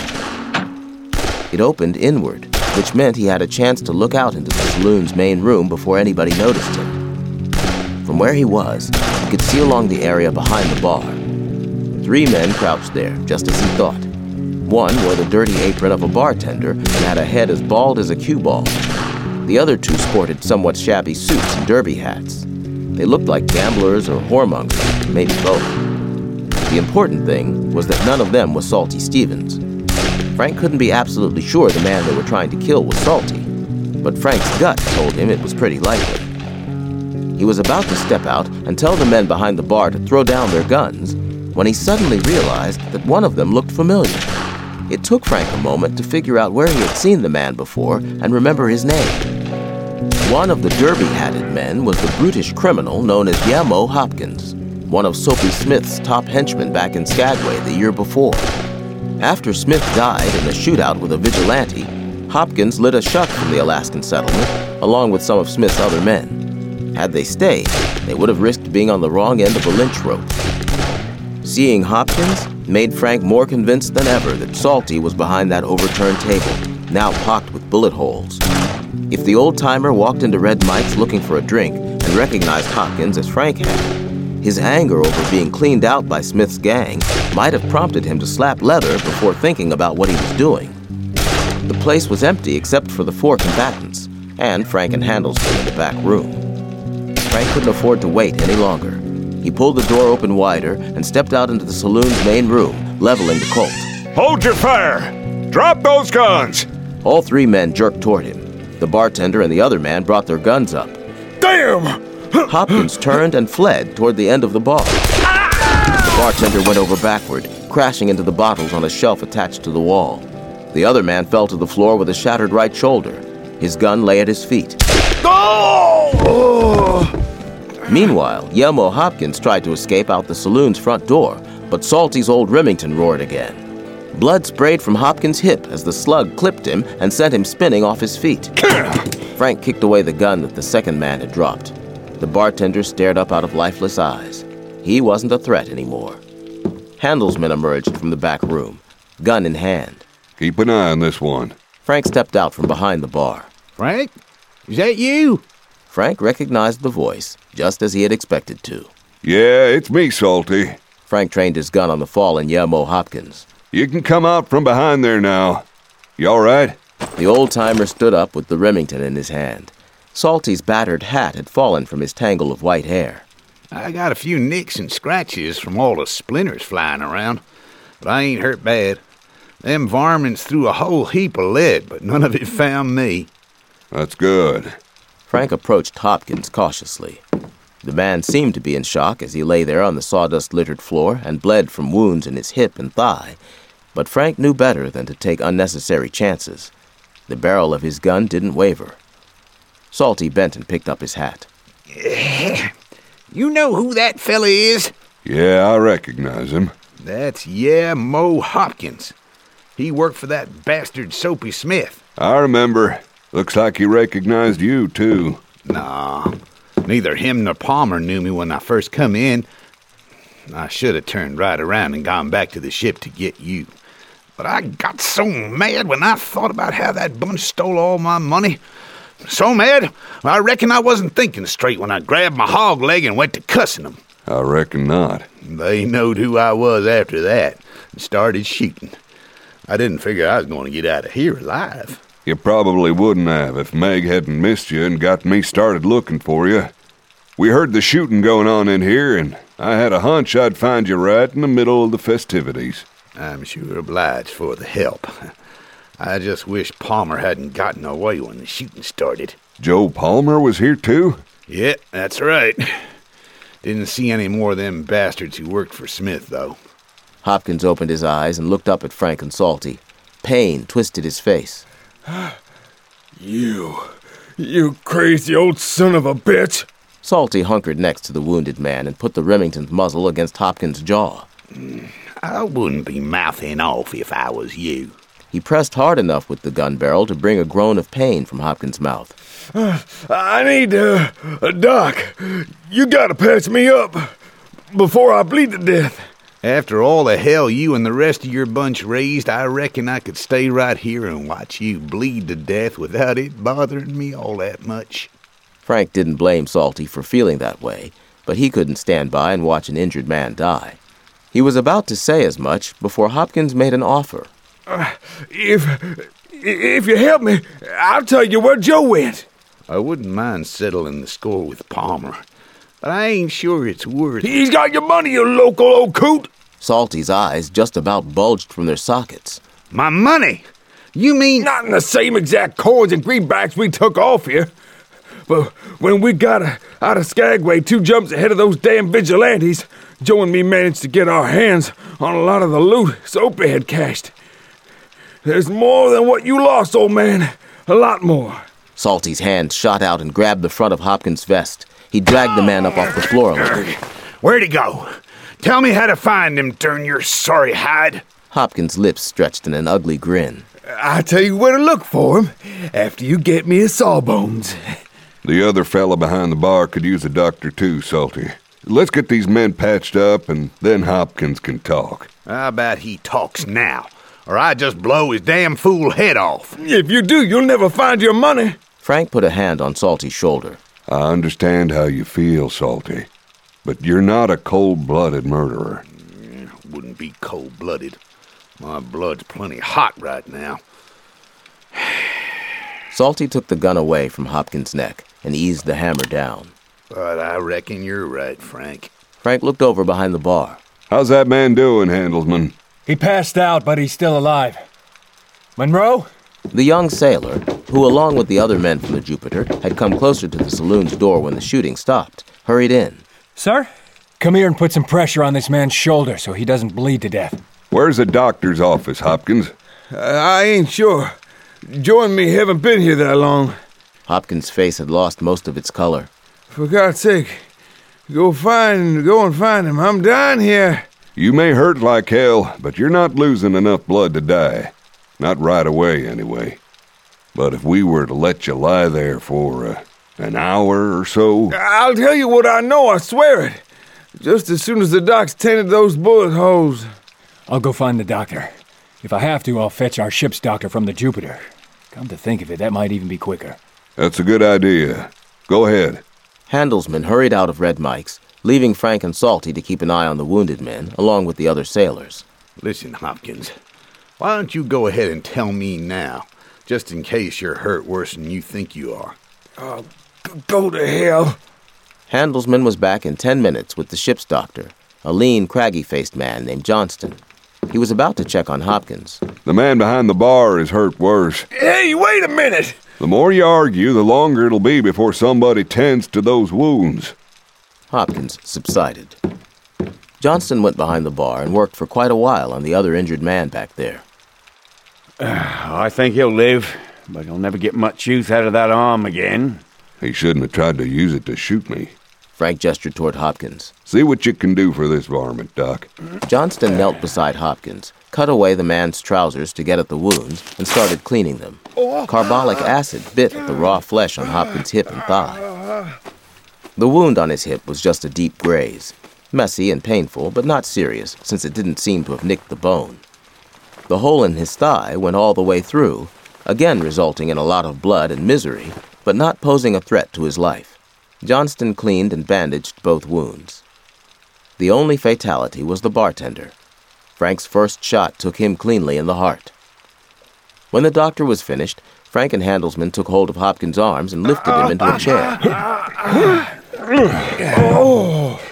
It opened inward, which meant he had a chance to look out into the saloon's main room before anybody noticed him. From where he was, he could see along the area behind the bar. Three men crouched there, just as he thought. One wore the dirty apron of a bartender and had a head as bald as a cue ball. The other two sported somewhat shabby suits and derby hats. They looked like gamblers or whoremongers, maybe both. The important thing was that none of them was Salty Stevens. Frank couldn't be absolutely sure the man they were trying to kill was Salty, but Frank's gut told him it was pretty likely. He was about to step out and tell the men behind the bar to throw down their guns when he suddenly realized that one of them looked familiar. It took Frank a moment to figure out where he had seen the man before and remember his name. One of the derby-hatted men was the brutish criminal known as Yamo Hopkins, one of Soapy Smith's top henchmen back in Skagway the year before. After Smith died in a shootout with a vigilante, Hopkins lit a shot from the Alaskan settlement, along with some of Smith's other men. Had they stayed, they would have risked being on the wrong end of a lynch rope. Seeing Hopkins made Frank more convinced than ever that Salty was behind that overturned table, now pocked with bullet holes. If the old-timer walked into Red Mike's looking for a drink and recognized Hopkins as Frank had, his anger over being cleaned out by Smith's gang might have prompted him to slap leather before thinking about what he was doing. The place was empty except for the four combatants, and Frank and Handelsman in the back room. Frank couldn't afford to wait any longer. He pulled the door open wider and stepped out into the saloon's main room, leveling the Colt. Hold your fire! Drop those guns! All three men jerked toward him. The bartender and the other man brought their guns up. Damn! Hopkins turned and fled toward the end of the bar. The bartender went over backward, crashing into the bottles on a shelf attached to the wall. The other man fell to the floor with a shattered right shoulder. His gun lay at his feet. Meanwhile, Yelmo Hopkins tried to escape out the saloon's front door, but Salty's old Remington roared again. Blood sprayed from Hopkins' hip as the slug clipped him and sent him spinning off his feet. Frank kicked away the gun that the second man had dropped. The bartender stared up out of lifeless eyes. He wasn't a threat anymore. Handelsman emerged from the back room, gun in hand. Keep an eye on this one. Frank stepped out from behind the bar. Frank? Is that you? Frank recognized the voice, just as he had expected to. Yeah, it's me, Salty. Frank trained his gun on the fallen Yelmo Hopkins. You can come out from behind there now. You all right? The old-timer stood up with the Remington in his hand. Salty's battered hat had fallen from his tangle of white hair. I got a few nicks and scratches from all the splinters flying around, but I ain't hurt bad. Them varmints threw a whole heap of lead, but none of it found me. That's good. Frank approached Hopkins cautiously. The man seemed to be in shock as he lay there on the sawdust-littered floor and bled from wounds in his hip and thigh. But Frank knew better than to take unnecessary chances. The barrel of his gun didn't waver. Salty bent and picked up his hat. You know who that fella is? Yeah, I recognize him. That's Yelmo Hopkins. He worked for that bastard Soapy Smith. I remember. Looks like he recognized you, too. Nah, neither him nor Palmer knew me when I first come in. I should have turned right around and gone back to the ship to get you. But I got so mad when I thought about how that bunch stole all my money. So mad, I reckon I wasn't thinking straight when I grabbed my hog leg and went to cussing them. I reckon not. They knowed who I was after that and started shooting. I didn't figure I was going to get out of here alive. You probably wouldn't have if Meg hadn't missed you and got me started looking for you. We heard the shooting going on in here, and I had a hunch I'd find you right in the middle of the festivities. I'm sure obliged for the help. I just wish Palmer hadn't gotten away when the shooting started. Joe Palmer was here, too? Yeah, that's right. Didn't see any more of them bastards who worked for Smith, though. Hopkins opened his eyes and looked up at Frank and Salty. Pain twisted his face. You... you crazy old son of a bitch! Salty hunkered next to the wounded man and put the Remington's muzzle against Hopkins' jaw. I wouldn't be mouthing off if I was you. He pressed hard enough with the gun barrel to bring a groan of pain from Hopkins' mouth. Uh, I need, uh, a doc. You gotta patch me up before I bleed to death. After all the hell you and the rest of your bunch raised, I reckon I could stay right here and watch you bleed to death without it bothering me all that much. Frank didn't blame Salty for feeling that way, but he couldn't stand by and watch an injured man die. He was about to say as much before Hopkins made an offer. Uh, if, if you help me, I'll tell you where Joe went. I wouldn't mind settling the score with Palmer, but I ain't sure it's worth it. He's got your money, you local old coot! Salty's eyes just about bulged from their sockets. My money? You mean... Not in the same exact cords and greenbacks we took off here. But when we got a, out of Skagway two jumps ahead of those damn vigilantes, Joe and me managed to get our hands on a lot of the loot Soapy had cached. There's more than what you lost, old man. A lot more. Salty's hand shot out and grabbed the front of Hopkins' vest. He dragged the man up off the floor a little. Where'd he go? Tell me how to find him, turn your sorry hide. Hopkins' lips stretched in an ugly grin. I'll tell you where to look for him after you get me a sawbones. The other fella behind the bar could use a doctor too, Salty. Let's get these men patched up, and then Hopkins can talk. How about he talks now, or I just blow his damn fool head off? If you do, you'll never find your money. Frank put a hand on Salty's shoulder. I understand how you feel, Salty, but you're not a cold-blooded murderer. Mm, wouldn't be cold-blooded. My blood's plenty hot right now. Salty took the gun away from Hopkins' neck and eased the hammer down. But I reckon you're right, Frank. Frank looked over behind the bar. How's that man doing, Handelsman? He passed out, but he's still alive. Monroe? The young sailor, who along with the other men from the Jupiter had come closer to the saloon's door when the shooting stopped, hurried in. Sir? Come here and put some pressure on this man's shoulder so he doesn't bleed to death. Where's the doctor's office, Hopkins? Uh, I ain't sure. Joe and me haven't been here that long. Hopkins' face had lost most of its color. For God's sake, go find, go and find him. I'm dying here. You may hurt like hell, but you're not losing enough blood to die. Not right away, anyway. But if we were to let you lie there for uh, an hour or so... I'll tell you what I know, I swear it. Just as soon as the doc's tended those bullet holes. I'll go find the doctor. If I have to, I'll fetch our ship's doctor from the Jupiter. Come to think of it, that might even be quicker. That's a good idea. Go ahead. Handelsman hurried out of Red Mike's, leaving Frank and Salty to keep an eye on the wounded men, along with the other sailors. Listen, Hopkins, why don't you go ahead and tell me now, just in case you're hurt worse than you think you are? Oh, go to hell. Handelsman was back in ten minutes with the ship's doctor, a lean, craggy-faced man named Johnston. He was about to check on Hopkins. The man behind the bar is hurt worse. Hey, wait a minute! The more you argue, the longer it'll be before somebody tends to those wounds. Hopkins subsided. Johnston went behind the bar and worked for quite a while on the other injured man back there. Uh, I think he'll live, but he'll never get much use out of that arm again. He shouldn't have tried to use it to shoot me. Frank gestured toward Hopkins. See what you can do for this varmint, Doc. Johnston knelt beside Hopkins, cut away the man's trousers to get at the wounds, and started cleaning them. Carbolic acid bit at the raw flesh on Hopkins' hip and thigh. The wound on his hip was just a deep graze. Messy and painful, but not serious, since it didn't seem to have nicked the bone. The hole in his thigh went all the way through, again resulting in a lot of blood and misery, but not posing a threat to his life. Johnston cleaned and bandaged both wounds. The only fatality was the bartender. Frank's first shot took him cleanly in the heart. When the doctor was finished, Frank and Handelsman took hold of Hopkins' arms and lifted him into a chair. Oh.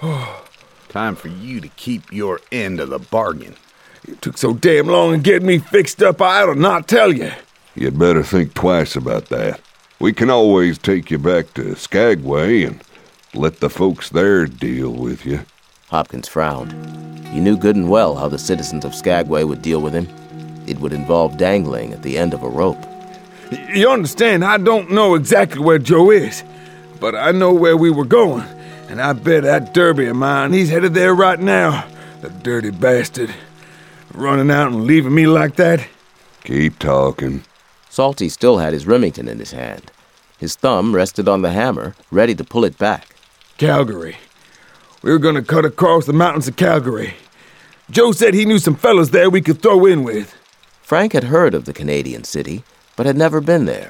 Time for you to keep your end of the bargain. It took so damn long to get me fixed up, I ought to not tell you. You'd better think twice about that. We can always take you back to Skagway and let the folks there deal with you. Hopkins frowned. He knew good and well how the citizens of Skagway would deal with him. It would involve dangling at the end of a rope. You understand, I don't know exactly where Joe is, but I know where we were going, and I bet that Derby of mine, he's headed there right now. The dirty bastard. Running out and leaving me like that. Keep talking. Salty still had his Remington in his hand. His thumb rested on the hammer, ready to pull it back. Calgary. We were going to cut across the mountains of Calgary. Joe said he knew some fellas there we could throw in with. Frank had heard of the Canadian city, but had never been there.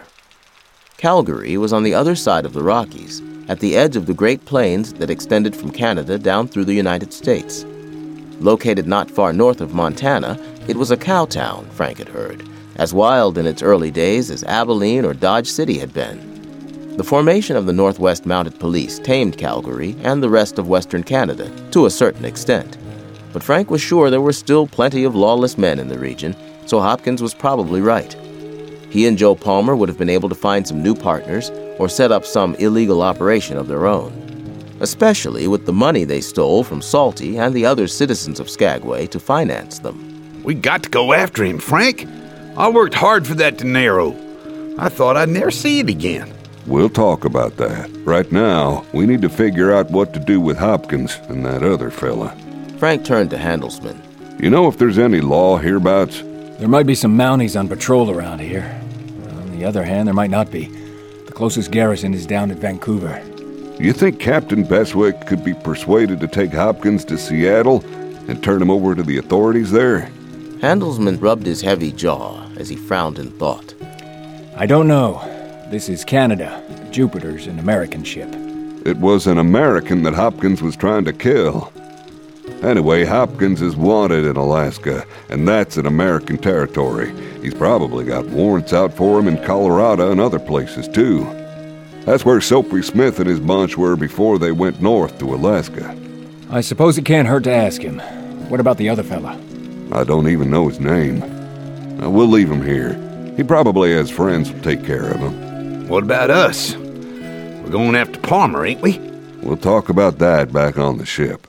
Calgary was on the other side of the Rockies, at the edge of the Great Plains that extended from Canada down through the United States. Located not far north of Montana, it was a cow town, Frank had heard, as wild in its early days as Abilene or Dodge City had been. The formation of the Northwest Mounted Police tamed Calgary and the rest of Western Canada, to a certain extent. But Frank was sure there were still plenty of lawless men in the region, so Hopkins was probably right. He and Joe Palmer would have been able to find some new partners or set up some illegal operation of their own, especially with the money they stole from Salty and the other citizens of Skagway to finance them. We got to go after him, Frank. I worked hard for that dinero. I thought I'd never see it again. We'll talk about that. Right now, we need to figure out what to do with Hopkins and that other fella. Frank turned to Handelsman. You know if there's any law hereabouts? There might be some Mounties on patrol around here. On the other hand, there might not be. The closest garrison is down at Vancouver. You think Captain Beswick could be persuaded to take Hopkins to Seattle and turn him over to the authorities there? Handelsman rubbed his heavy jaw as he frowned in thought. I don't know. This is Canada. Jupiter's an American ship. It was an American that Hopkins was trying to kill. Anyway, Hopkins is wanted in Alaska, and that's in American territory. He's probably got warrants out for him in Colorado and other places, too. That's where Soapy Smith and his bunch were before they went north to Alaska. I suppose it can't hurt to ask him. What about the other fella? I don't even know his name. Uh, we'll leave him here. He probably has friends who'll take care of him. What about us? We're going after Palmer, ain't we? We'll talk about that back on the ship.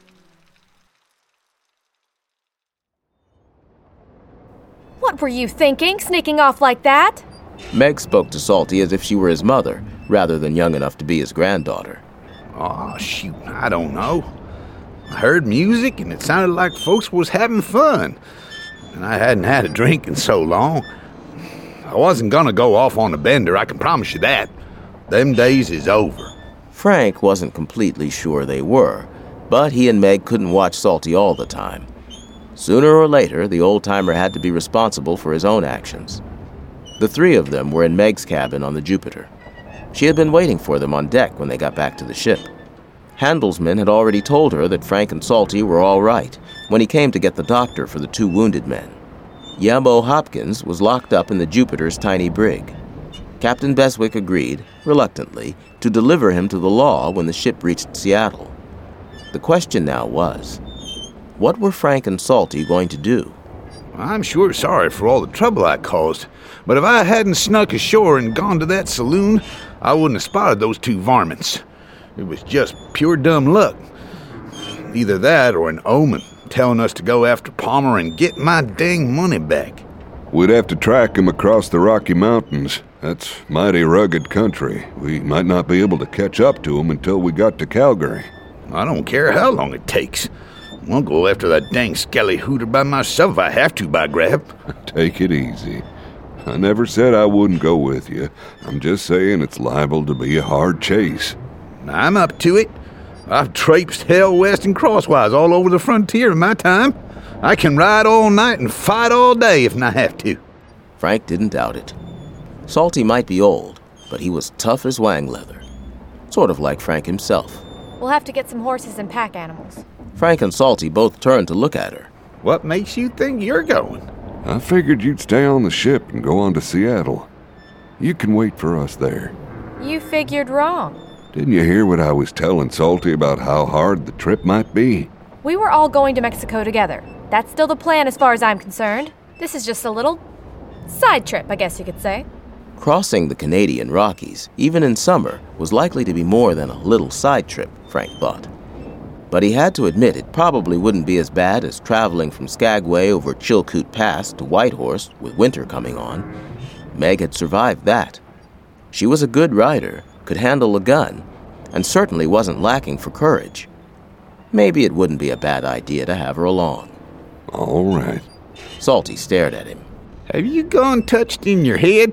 What were you thinking, sneaking off like that? Meg spoke to Salty as if she were his mother, rather than young enough to be his granddaughter. Oh, shoot, I don't know. I heard music, and it sounded like folks was having fun. And I hadn't had a drink in so long. I wasn't gonna go off on a bender, I can promise you that. Them days is over. Frank wasn't completely sure they were, but he and Meg couldn't watch Salty all the time. Sooner or later, the old-timer had to be responsible for his own actions. The three of them were in Meg's cabin on the Jupiter. She had been waiting for them on deck when they got back to the ship. Handelsman had already told her that Frank and Salty were all right when he came to get the doctor for the two wounded men. Yambo Hopkins was locked up in the Jupiter's tiny brig. Captain Beswick agreed, reluctantly, to deliver him to the law when the ship reached Seattle. The question now was, what were Frank and Salty going to do? I'm sure sorry for all the trouble I caused, but if I hadn't snuck ashore and gone to that saloon, I wouldn't have spotted those two varmints. It was just pure dumb luck. Either that or an omen telling us to go after Palmer and get my dang money back. We'd have to track him across the Rocky Mountains. That's mighty rugged country. We might not be able to catch up to him until we got to Calgary. I don't care how long it takes. I'll go after that dang skelly hooter by myself if I have to, by grab. Take it easy. I never said I wouldn't go with you. I'm just saying it's liable to be a hard chase. I'm up to it. I've traipsed hell west and crosswise all over the frontier in my time. I can ride all night and fight all day if I have to. Frank didn't doubt it. Salty might be old, but he was tough as wang leather. Sort of like Frank himself. We'll have to get some horses and pack animals. Frank and Salty both turned to look at her. What makes you think you're going? I figured you'd stay on the ship and go on to Seattle. You can wait for us there. You figured wrong. Didn't you hear what I was telling Salty about how hard the trip might be? We were all going to Mexico together. That's still the plan as far as I'm concerned. This is just a little side trip, I guess you could say. Crossing the Canadian Rockies, even in summer, was likely to be more than a little side trip, Frank thought. But he had to admit it probably wouldn't be as bad as traveling from Skagway over Chilkoot Pass to Whitehorse with winter coming on. Meg had survived that. She was a good rider, could handle a gun, and certainly wasn't lacking for courage. Maybe it wouldn't be a bad idea to have her along. All right. Salty stared at him. Have you gone touched in your head?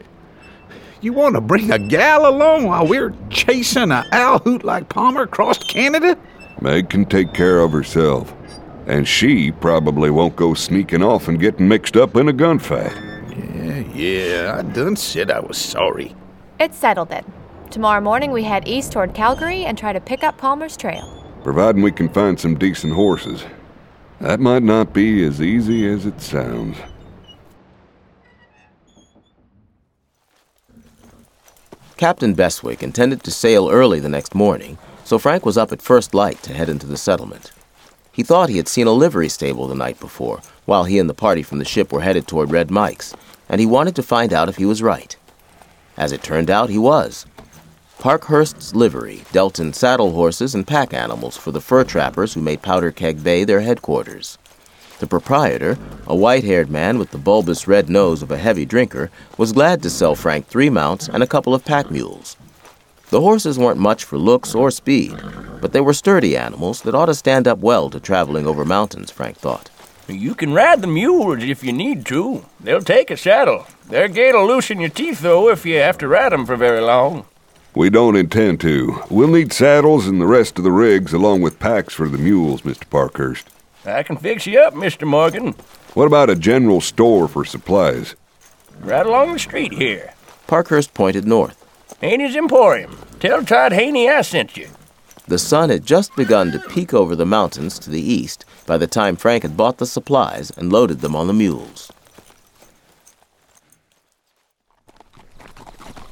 You want to bring a gal along while we're chasing a owl hoot like Palmer across Canada? Meg can take care of herself. And she probably won't go sneaking off and getting mixed up in a gunfight. Yeah, yeah, I done said I was sorry. It's settled then. Tomorrow morning we head east toward Calgary and try to pick up Palmer's trail. Providing we can find some decent horses. That might not be as easy as it sounds. Captain Beswick intended to sail early the next morning, so Frank was up at first light to head into the settlement. He thought he had seen a livery stable the night before, while he and the party from the ship were headed toward Red Mike's, and he wanted to find out if he was right. As it turned out, he was. Parkhurst's livery dealt in saddle horses and pack animals for the fur trappers who made Powder Keg Bay their headquarters. The proprietor, a white-haired man with the bulbous red nose of a heavy drinker, was glad to sell Frank three mounts and a couple of pack mules. The horses weren't much for looks or speed, but they were sturdy animals that ought to stand up well to traveling over mountains, Frank thought. You can ride the mules if you need to. They'll take a saddle. Their gait'll loosen your teeth, though, if you have to ride them for very long. We don't intend to. We'll need saddles and the rest of the rigs along with packs for the mules, Mister Parkhurst. I can fix you up, Mister Morgan. What about a general store for supplies? Right along the street here. Parkhurst pointed north. Haney's Emporium. Tell Todd Haney I sent you. The sun had just begun to peek over the mountains to the east by the time Frank had bought the supplies and loaded them on the mules.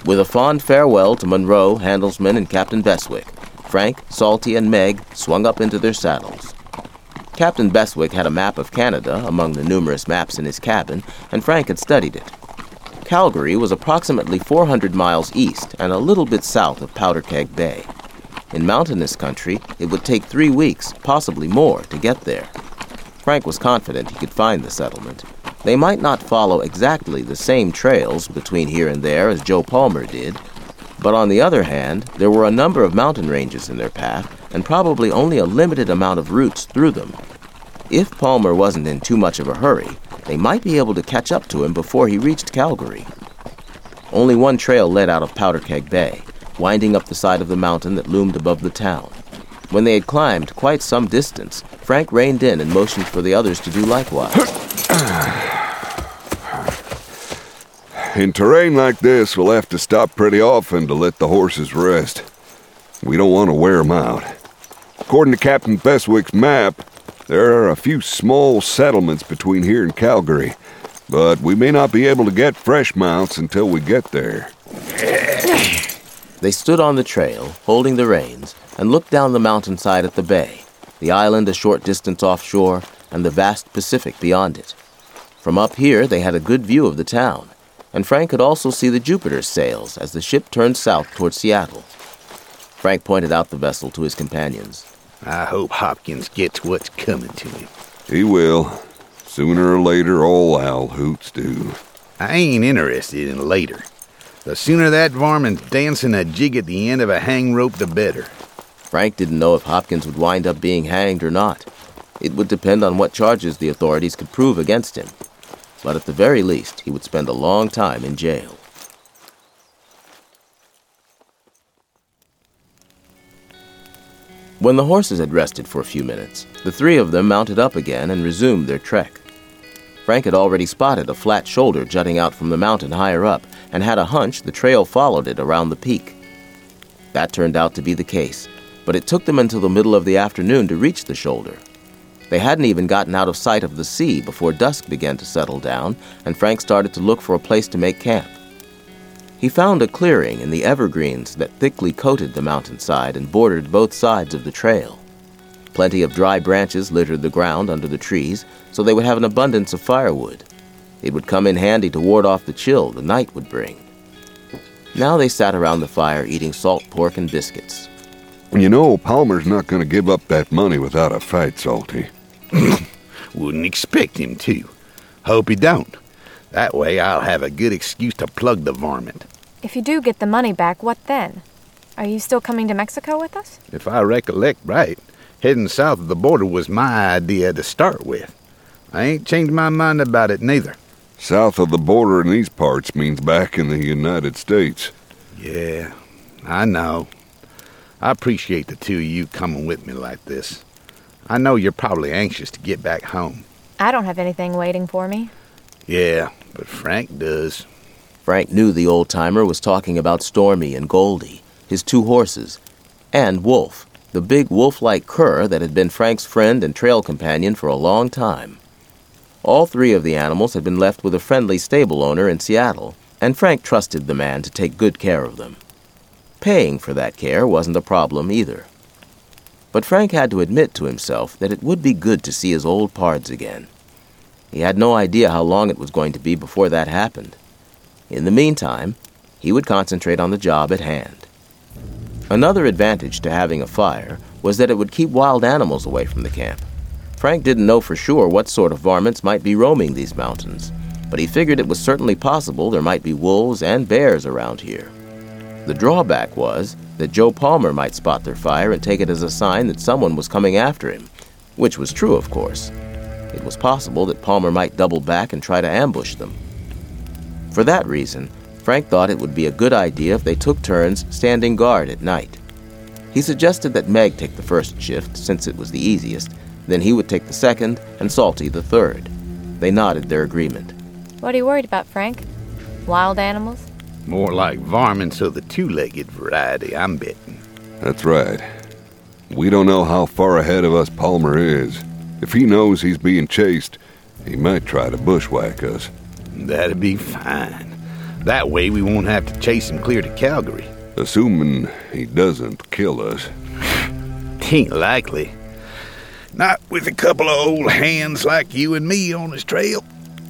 With a fond farewell to Monroe, Handelsman, and Captain Beswick, Frank, Salty, and Meg swung up into their saddles. Captain Beswick had a map of Canada among the numerous maps in his cabin, and Frank had studied it. Calgary was approximately four hundred miles east and a little bit south of Powder Keg Bay. In mountainous country, it would take three weeks, possibly more, to get there. Frank was confident he could find the settlement. They might not follow exactly the same trails between here and there as Joe Palmer did, but on the other hand, there were a number of mountain ranges in their path and probably only a limited amount of routes through them. If Palmer wasn't in too much of a hurry, they might be able to catch up to him before he reached Calgary. Only one trail led out of Powder Keg Bay, winding up the side of the mountain that loomed above the town. When they had climbed quite some distance, Frank reined in and motioned for the others to do likewise. In terrain like this, we'll have to stop pretty often to let the horses rest. We don't want to wear them out. According to Captain Beswick's map, there are a few small settlements between here and Calgary, but we may not be able to get fresh mounts until we get there. They stood on the trail, holding the reins, and looked down the mountainside at the bay, the island a short distance offshore, and the vast Pacific beyond it. From up here, they had a good view of the town, and Frank could also see the Jupiter's sails as the ship turned south toward Seattle. Frank pointed out the vessel to his companions. I hope Hopkins gets what's coming to him. He will. Sooner or later, all owl hoots do. I ain't interested in later. The sooner that varmint's dancing a jig at the end of a hang rope, the better. Frank didn't know if Hopkins would wind up being hanged or not. It would depend on what charges the authorities could prove against him. But at the very least, he would spend a long time in jail. When the horses had rested for a few minutes, the three of them mounted up again and resumed their trek. Frank had already spotted a flat shoulder jutting out from the mountain higher up, and had a hunch the trail followed it around the peak. That turned out to be the case, but it took them until the middle of the afternoon to reach the shoulder. They hadn't even gotten out of sight of the sea before dusk began to settle down, and Frank started to look for a place to make camp. He found a clearing in the evergreens that thickly coated the mountainside and bordered both sides of the trail. Plenty of dry branches littered the ground under the trees, so they would have an abundance of firewood. It would come in handy to ward off the chill the night would bring. Now they sat around the fire eating salt pork and biscuits. You know, Palmer's not going to give up that money without a fight, Salty. Wouldn't expect him to. Hope he don't. That way I'll have a good excuse to plug the varmint. If you do get the money back, what then? Are you still coming to Mexico with us? If I recollect right, heading south of the border was my idea to start with. I ain't changed my mind about it neither. South of the border in these parts means back in the United States. Yeah, I know. I appreciate the two of you coming with me like this. I know you're probably anxious to get back home. I don't have anything waiting for me. Yeah, but Frank does. Frank knew the old-timer was talking about Stormy and Goldie, his two horses, and Wolf, the big wolf-like cur that had been Frank's friend and trail companion for a long time. All three of the animals had been left with a friendly stable owner in Seattle, and Frank trusted the man to take good care of them. Paying for that care wasn't a problem either. But Frank had to admit to himself that it would be good to see his old pards again. He had no idea how long it was going to be before that happened. In the meantime, he would concentrate on the job at hand. Another advantage to having a fire was that it would keep wild animals away from the camp. Frank didn't know for sure what sort of varmints might be roaming these mountains, but he figured it was certainly possible there might be wolves and bears around here. The drawback was that Joe Palmer might spot their fire and take it as a sign that someone was coming after him, which was true, of course. It was possible that Palmer might double back and try to ambush them. For that reason, Frank thought it would be a good idea if they took turns standing guard at night. He suggested that Meg take the first shift, since it was the easiest, then he would take the second, and Salty the third. They nodded their agreement. What are you worried about, Frank? Wild animals? More like varmints of the two-legged variety, I'm betting. That's right. We don't know how far ahead of us Palmer is. If he knows he's being chased, he might try to bushwhack us. That'd be fine. That way we won't have to chase him clear to Calgary. Assuming he doesn't kill us. Ain't likely. Not with a couple of old hands like you and me on his trail.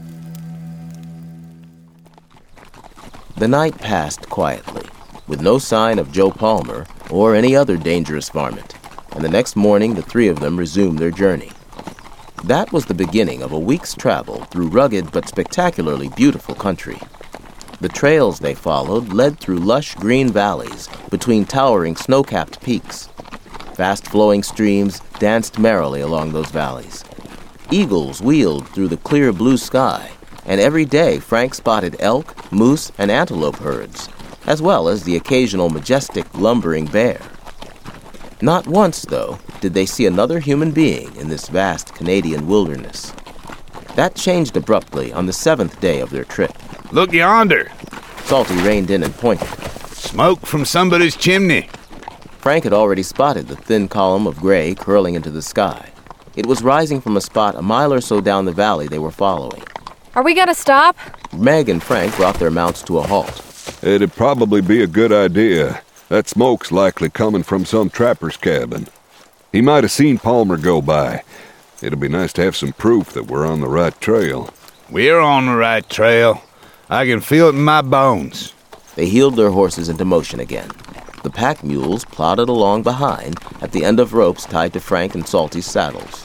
The night passed quietly, with no sign of Joe Palmer or any other dangerous varmint, and the next morning the three of them resumed their journey. That was the beginning of a week's travel through rugged but spectacularly beautiful country. The trails they followed led through lush green valleys between towering snow-capped peaks. Fast-flowing streams danced merrily along those valleys. Eagles wheeled through the clear blue sky, and every day Frank spotted elk, moose, and antelope herds, as well as the occasional majestic, lumbering bear. Not once, though, did they see another human being in this vast Canadian wilderness. That changed abruptly on the seventh day of their trip. Look yonder. Salty reined in and pointed. Smoke from somebody's chimney. Frank had already spotted the thin column of gray curling into the sky. It was rising from a spot a mile or so down the valley they were following. Are we gonna stop? Meg and Frank brought their mounts to a halt. It'd probably be a good idea. That smoke's likely coming from some trapper's cabin. He might have seen Palmer go by. It'll be nice to have some proof that we're on the right trail. We're on the right trail. I can feel it in my bones. They heeled their horses into motion again. The pack mules plodded along behind at the end of ropes tied to Frank and Salty's saddles.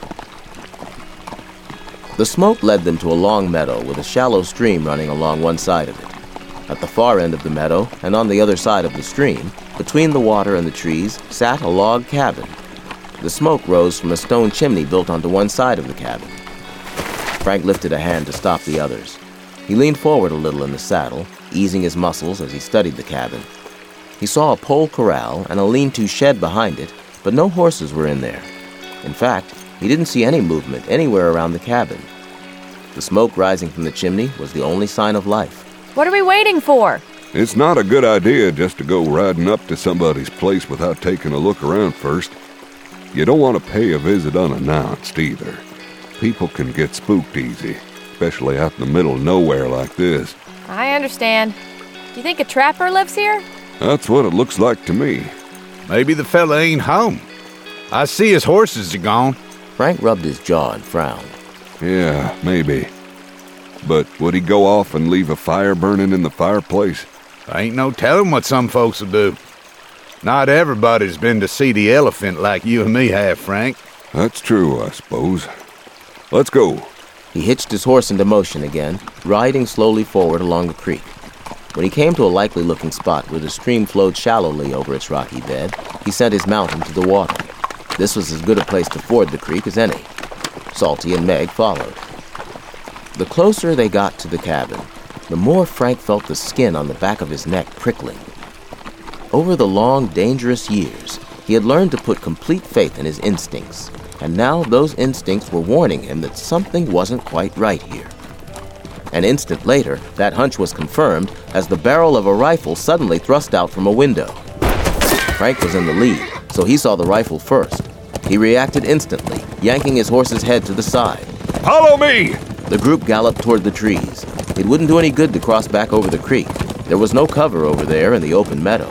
The smoke led them to a long meadow with a shallow stream running along one side of it. At the far end of the meadow, and on the other side of the stream, between the water and the trees, sat a log cabin. The smoke rose from a stone chimney built onto one side of the cabin. Frank lifted a hand to stop the others. He leaned forward a little in the saddle, easing his muscles as he studied the cabin. He saw a pole corral and a lean-to shed behind it, but no horses were in there. In fact, he didn't see any movement anywhere around the cabin. The smoke rising from the chimney was the only sign of life. What are we waiting for? It's not a good idea just to go riding up to somebody's place without taking a look around first. You don't want to pay a visit unannounced either. People can get spooked easy, especially out in the middle of nowhere like this. I understand. Do you think a trapper lives here? That's what it looks like to me. Maybe the fella ain't home. I see his horses are gone. Frank rubbed his jaw and frowned. Yeah, maybe. But would he go off and leave a fire burning in the fireplace? Ain't no telling what some folks will do. Not everybody's been to see the elephant like you and me have, Frank. That's true, I suppose. Let's go. He hitched his horse into motion again, riding slowly forward along the creek. When he came to a likely-looking spot where the stream flowed shallowly over its rocky bed, he sent his mount into the water. This was as good a place to ford the creek as any. Salty and Meg followed. The closer they got to the cabin, the more Frank felt the skin on the back of his neck prickling. Over the long, dangerous years, he had learned to put complete faith in his instincts, and now those instincts were warning him that something wasn't quite right here. An instant later, that hunch was confirmed as the barrel of a rifle suddenly thrust out from a window. Frank was in the lead, so he saw the rifle first. He reacted instantly, yanking his horse's head to the side. Follow me! The group galloped toward the trees. It wouldn't do any good to cross back over the creek. There was no cover over there in the open meadow.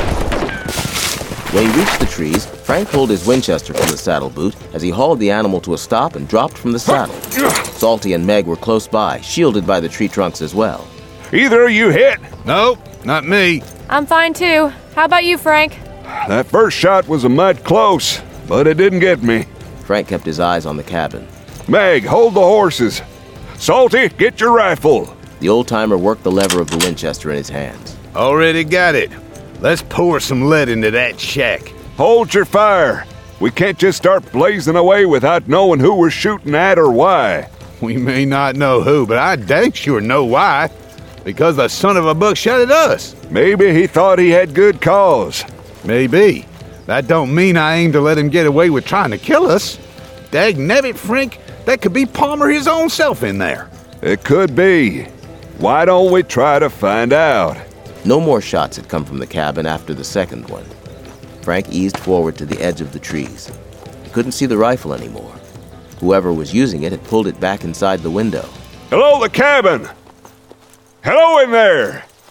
When he reached the trees, Frank pulled his Winchester from the saddle boot as he hauled the animal to a stop and dropped from the saddle. Salty and Meg were close by, shielded by the tree trunks as well. Either of you hit? Nope, not me. I'm fine too. How about you, Frank? That first shot was a mite close, but it didn't get me. Frank kept his eyes on the cabin. Meg, hold the horses. Salty, get your rifle. The old-timer worked the lever of the Winchester in his hands. Already got it. Let's pour some lead into that shack. Hold your fire. We can't just start blazing away without knowing who we're shooting at or why. We may not know who, but I dang sure know why. Because the son of a buck shot at us. Maybe he thought he had good cause. Maybe. That don't mean I aim to let him get away with trying to kill us. Dagnabbit, Frank, that could be Palmer his own self in there. It could be. Why don't we try to find out? No more shots had come from the cabin after the second one. Frank eased forward to the edge of the trees. He couldn't see the rifle anymore. Whoever was using it had pulled it back inside the window. Hello, the cabin! Hello in there!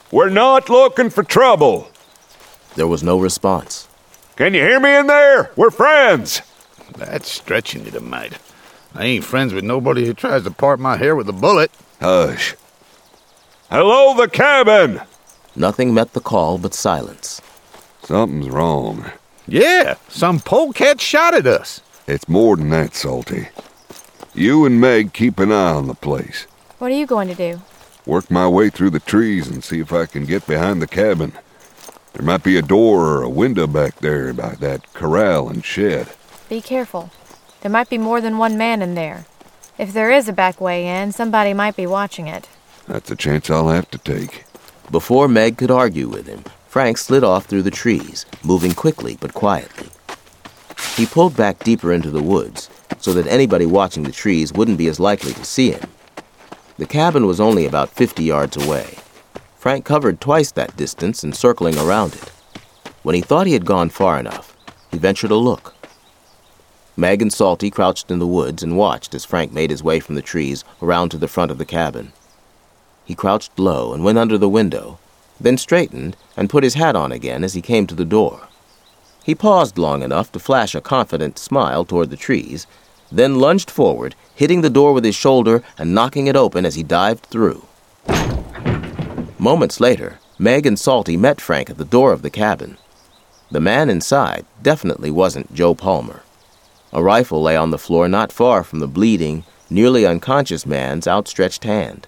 We're not looking for trouble. There was no response. Can you hear me in there? We're friends. That's stretching it a mite. I ain't friends with nobody who tries to part my hair with a bullet. Hush. Hello, the cabin! Nothing met the call but silence. Something's wrong. Yeah, some polecat shot at us. It's more than that, Salty. You and Meg keep an eye on the place. What are you going to do? Work my way through the trees and see if I can get behind the cabin. There might be a door or a window back there by that corral and shed. Be careful. There might be more than one man in there. If there is a back way in, somebody might be watching it. That's a chance I'll have to take. Before Meg could argue with him, Frank slid off through the trees, moving quickly but quietly. He pulled back deeper into the woods, so that anybody watching the trees wouldn't be as likely to see him. The cabin was only about fifty yards away. Frank covered twice that distance in circling around it. When he thought he had gone far enough, he ventured a look. Meg and Salty crouched in the woods and watched as Frank made his way from the trees around to the front of the cabin. He crouched low and went under the window, then straightened and put his hat on again as he came to the door. He paused long enough to flash a confident smile toward the trees, then lunged forward, hitting the door with his shoulder and knocking it open as he dived through. Moments later, Meg and Salty met Frank at the door of the cabin. The man inside definitely wasn't Joe Palmer. A rifle lay on the floor not far from the bleeding, nearly unconscious man's outstretched hand.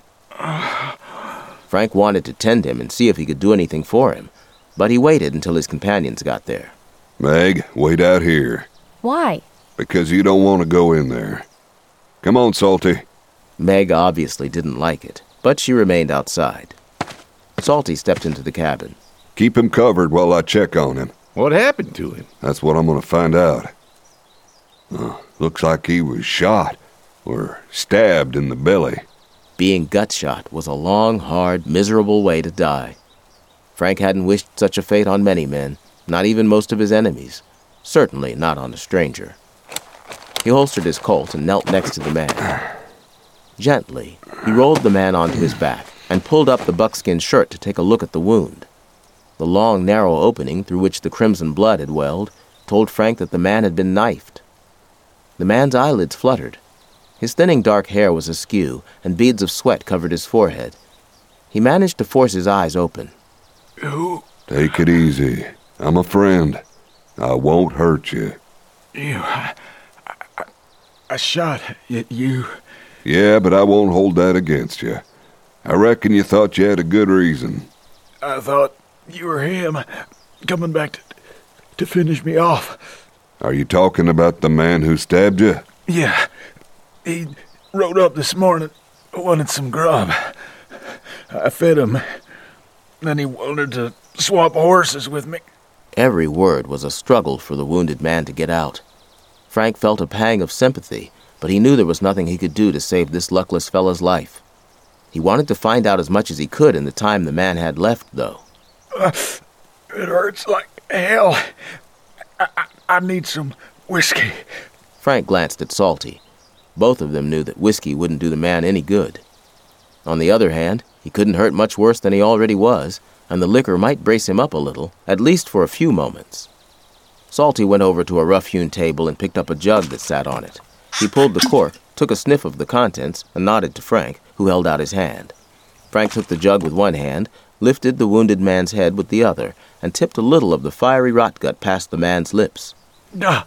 Frank wanted to tend him and see if he could do anything for him, but he waited until his companions got there. Meg, wait out here. Why? Because you don't want to go in there. Come on, Salty. Meg obviously didn't like it, but she remained outside. Salty stepped into the cabin. Keep him covered while I check on him. What happened to him? That's what I'm going to find out. Uh, looks like he was shot or stabbed in the belly. Being gut shot was a long, hard, miserable way to die. Frank hadn't wished such a fate on many men, not even most of his enemies. Certainly not on a stranger. He holstered his Colt and knelt next to the man. Gently, he rolled the man onto his back and pulled up the buckskin shirt to take a look at the wound. The long, narrow opening through which the crimson blood had welled told Frank that the man had been knifed. The man's eyelids fluttered. His thinning dark hair was askew, and beads of sweat covered his forehead. He managed to force his eyes open. You... Take it easy. I'm a friend. I won't hurt you. You... I, I, I shot at you. Yeah, but I won't hold that against you. I reckon you thought you had a good reason. I thought you were him, coming back to, to finish me off. Are you talking about the man who stabbed you? Yeah. He rode up this morning, wanted some grub. I fed him. Then he wanted to swap horses with me. Every word was a struggle for the wounded man to get out. Frank felt a pang of sympathy, but he knew there was nothing he could do to save this luckless fellow's life. He wanted to find out as much as he could in the time the man had left, though. Uh, it hurts like hell. I, I, I need some whiskey. Frank glanced at Salty. Both of them knew that whiskey wouldn't do the man any good. On the other hand, he couldn't hurt much worse than he already was, and the liquor might brace him up a little, at least for a few moments. Salty went over to a rough-hewn table and picked up a jug that sat on it. He pulled the cork, took a sniff of the contents, and nodded to Frank, who held out his hand. Frank took the jug with one hand, lifted the wounded man's head with the other, and tipped a little of the fiery rotgut past the man's lips. Uh.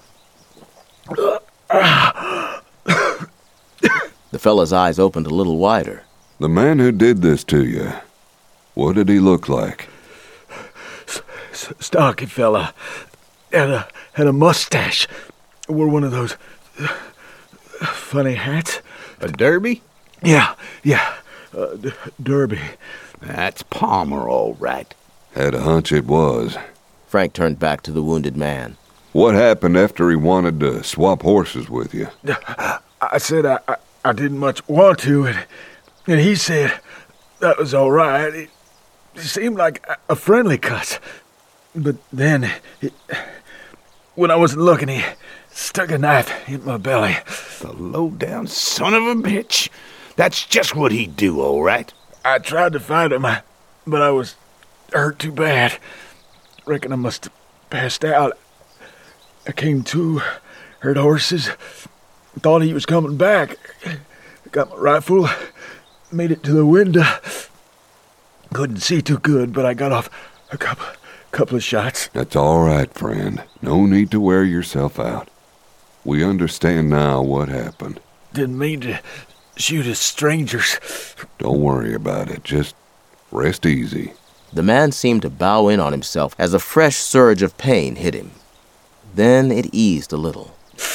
The fella's eyes opened a little wider. The man who did this to you, what did he look like? S- s- stocky fella. Had a, had a mustache. Wore one of those uh, funny hats. A derby? Yeah, yeah. Uh, d- derby. That's Palmer, all right. Had a hunch it was. Frank turned back to the wounded man. What happened after he wanted to swap horses with you? I said I, I, I didn't much want to, and, and he said that was all right. It, it seemed like a friendly cuss. But then, it, when I wasn't looking, he stuck a knife in my belly. The low-down son of a bitch. That's just what he'd do, all right. I tried to fight him. I, but I was hurt too bad. Reckon I must have passed out. I came to, heard horses, thought he was coming back. Got my rifle, made it to the window. Couldn't see too good, but I got off a couple, couple of shots. That's all right, friend. No need to wear yourself out. We understand now what happened. Didn't mean to shoot at strangers. Don't worry about it. Just rest easy. The man seemed to bow in on himself as a fresh surge of pain hit him. Then it eased a little.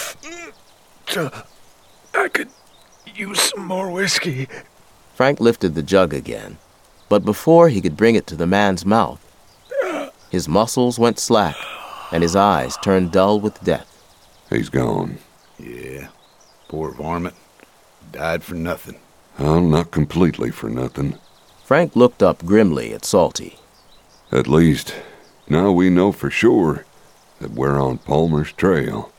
I could use some more whiskey. Frank lifted the jug again, but before he could bring it to the man's mouth, his muscles went slack and his eyes turned dull with death. He's gone. Yeah, poor varmint. Died for nothing. Well, not completely for nothing. Frank looked up grimly at Salty. At least, now we know for sure that we're on Palmer's trail.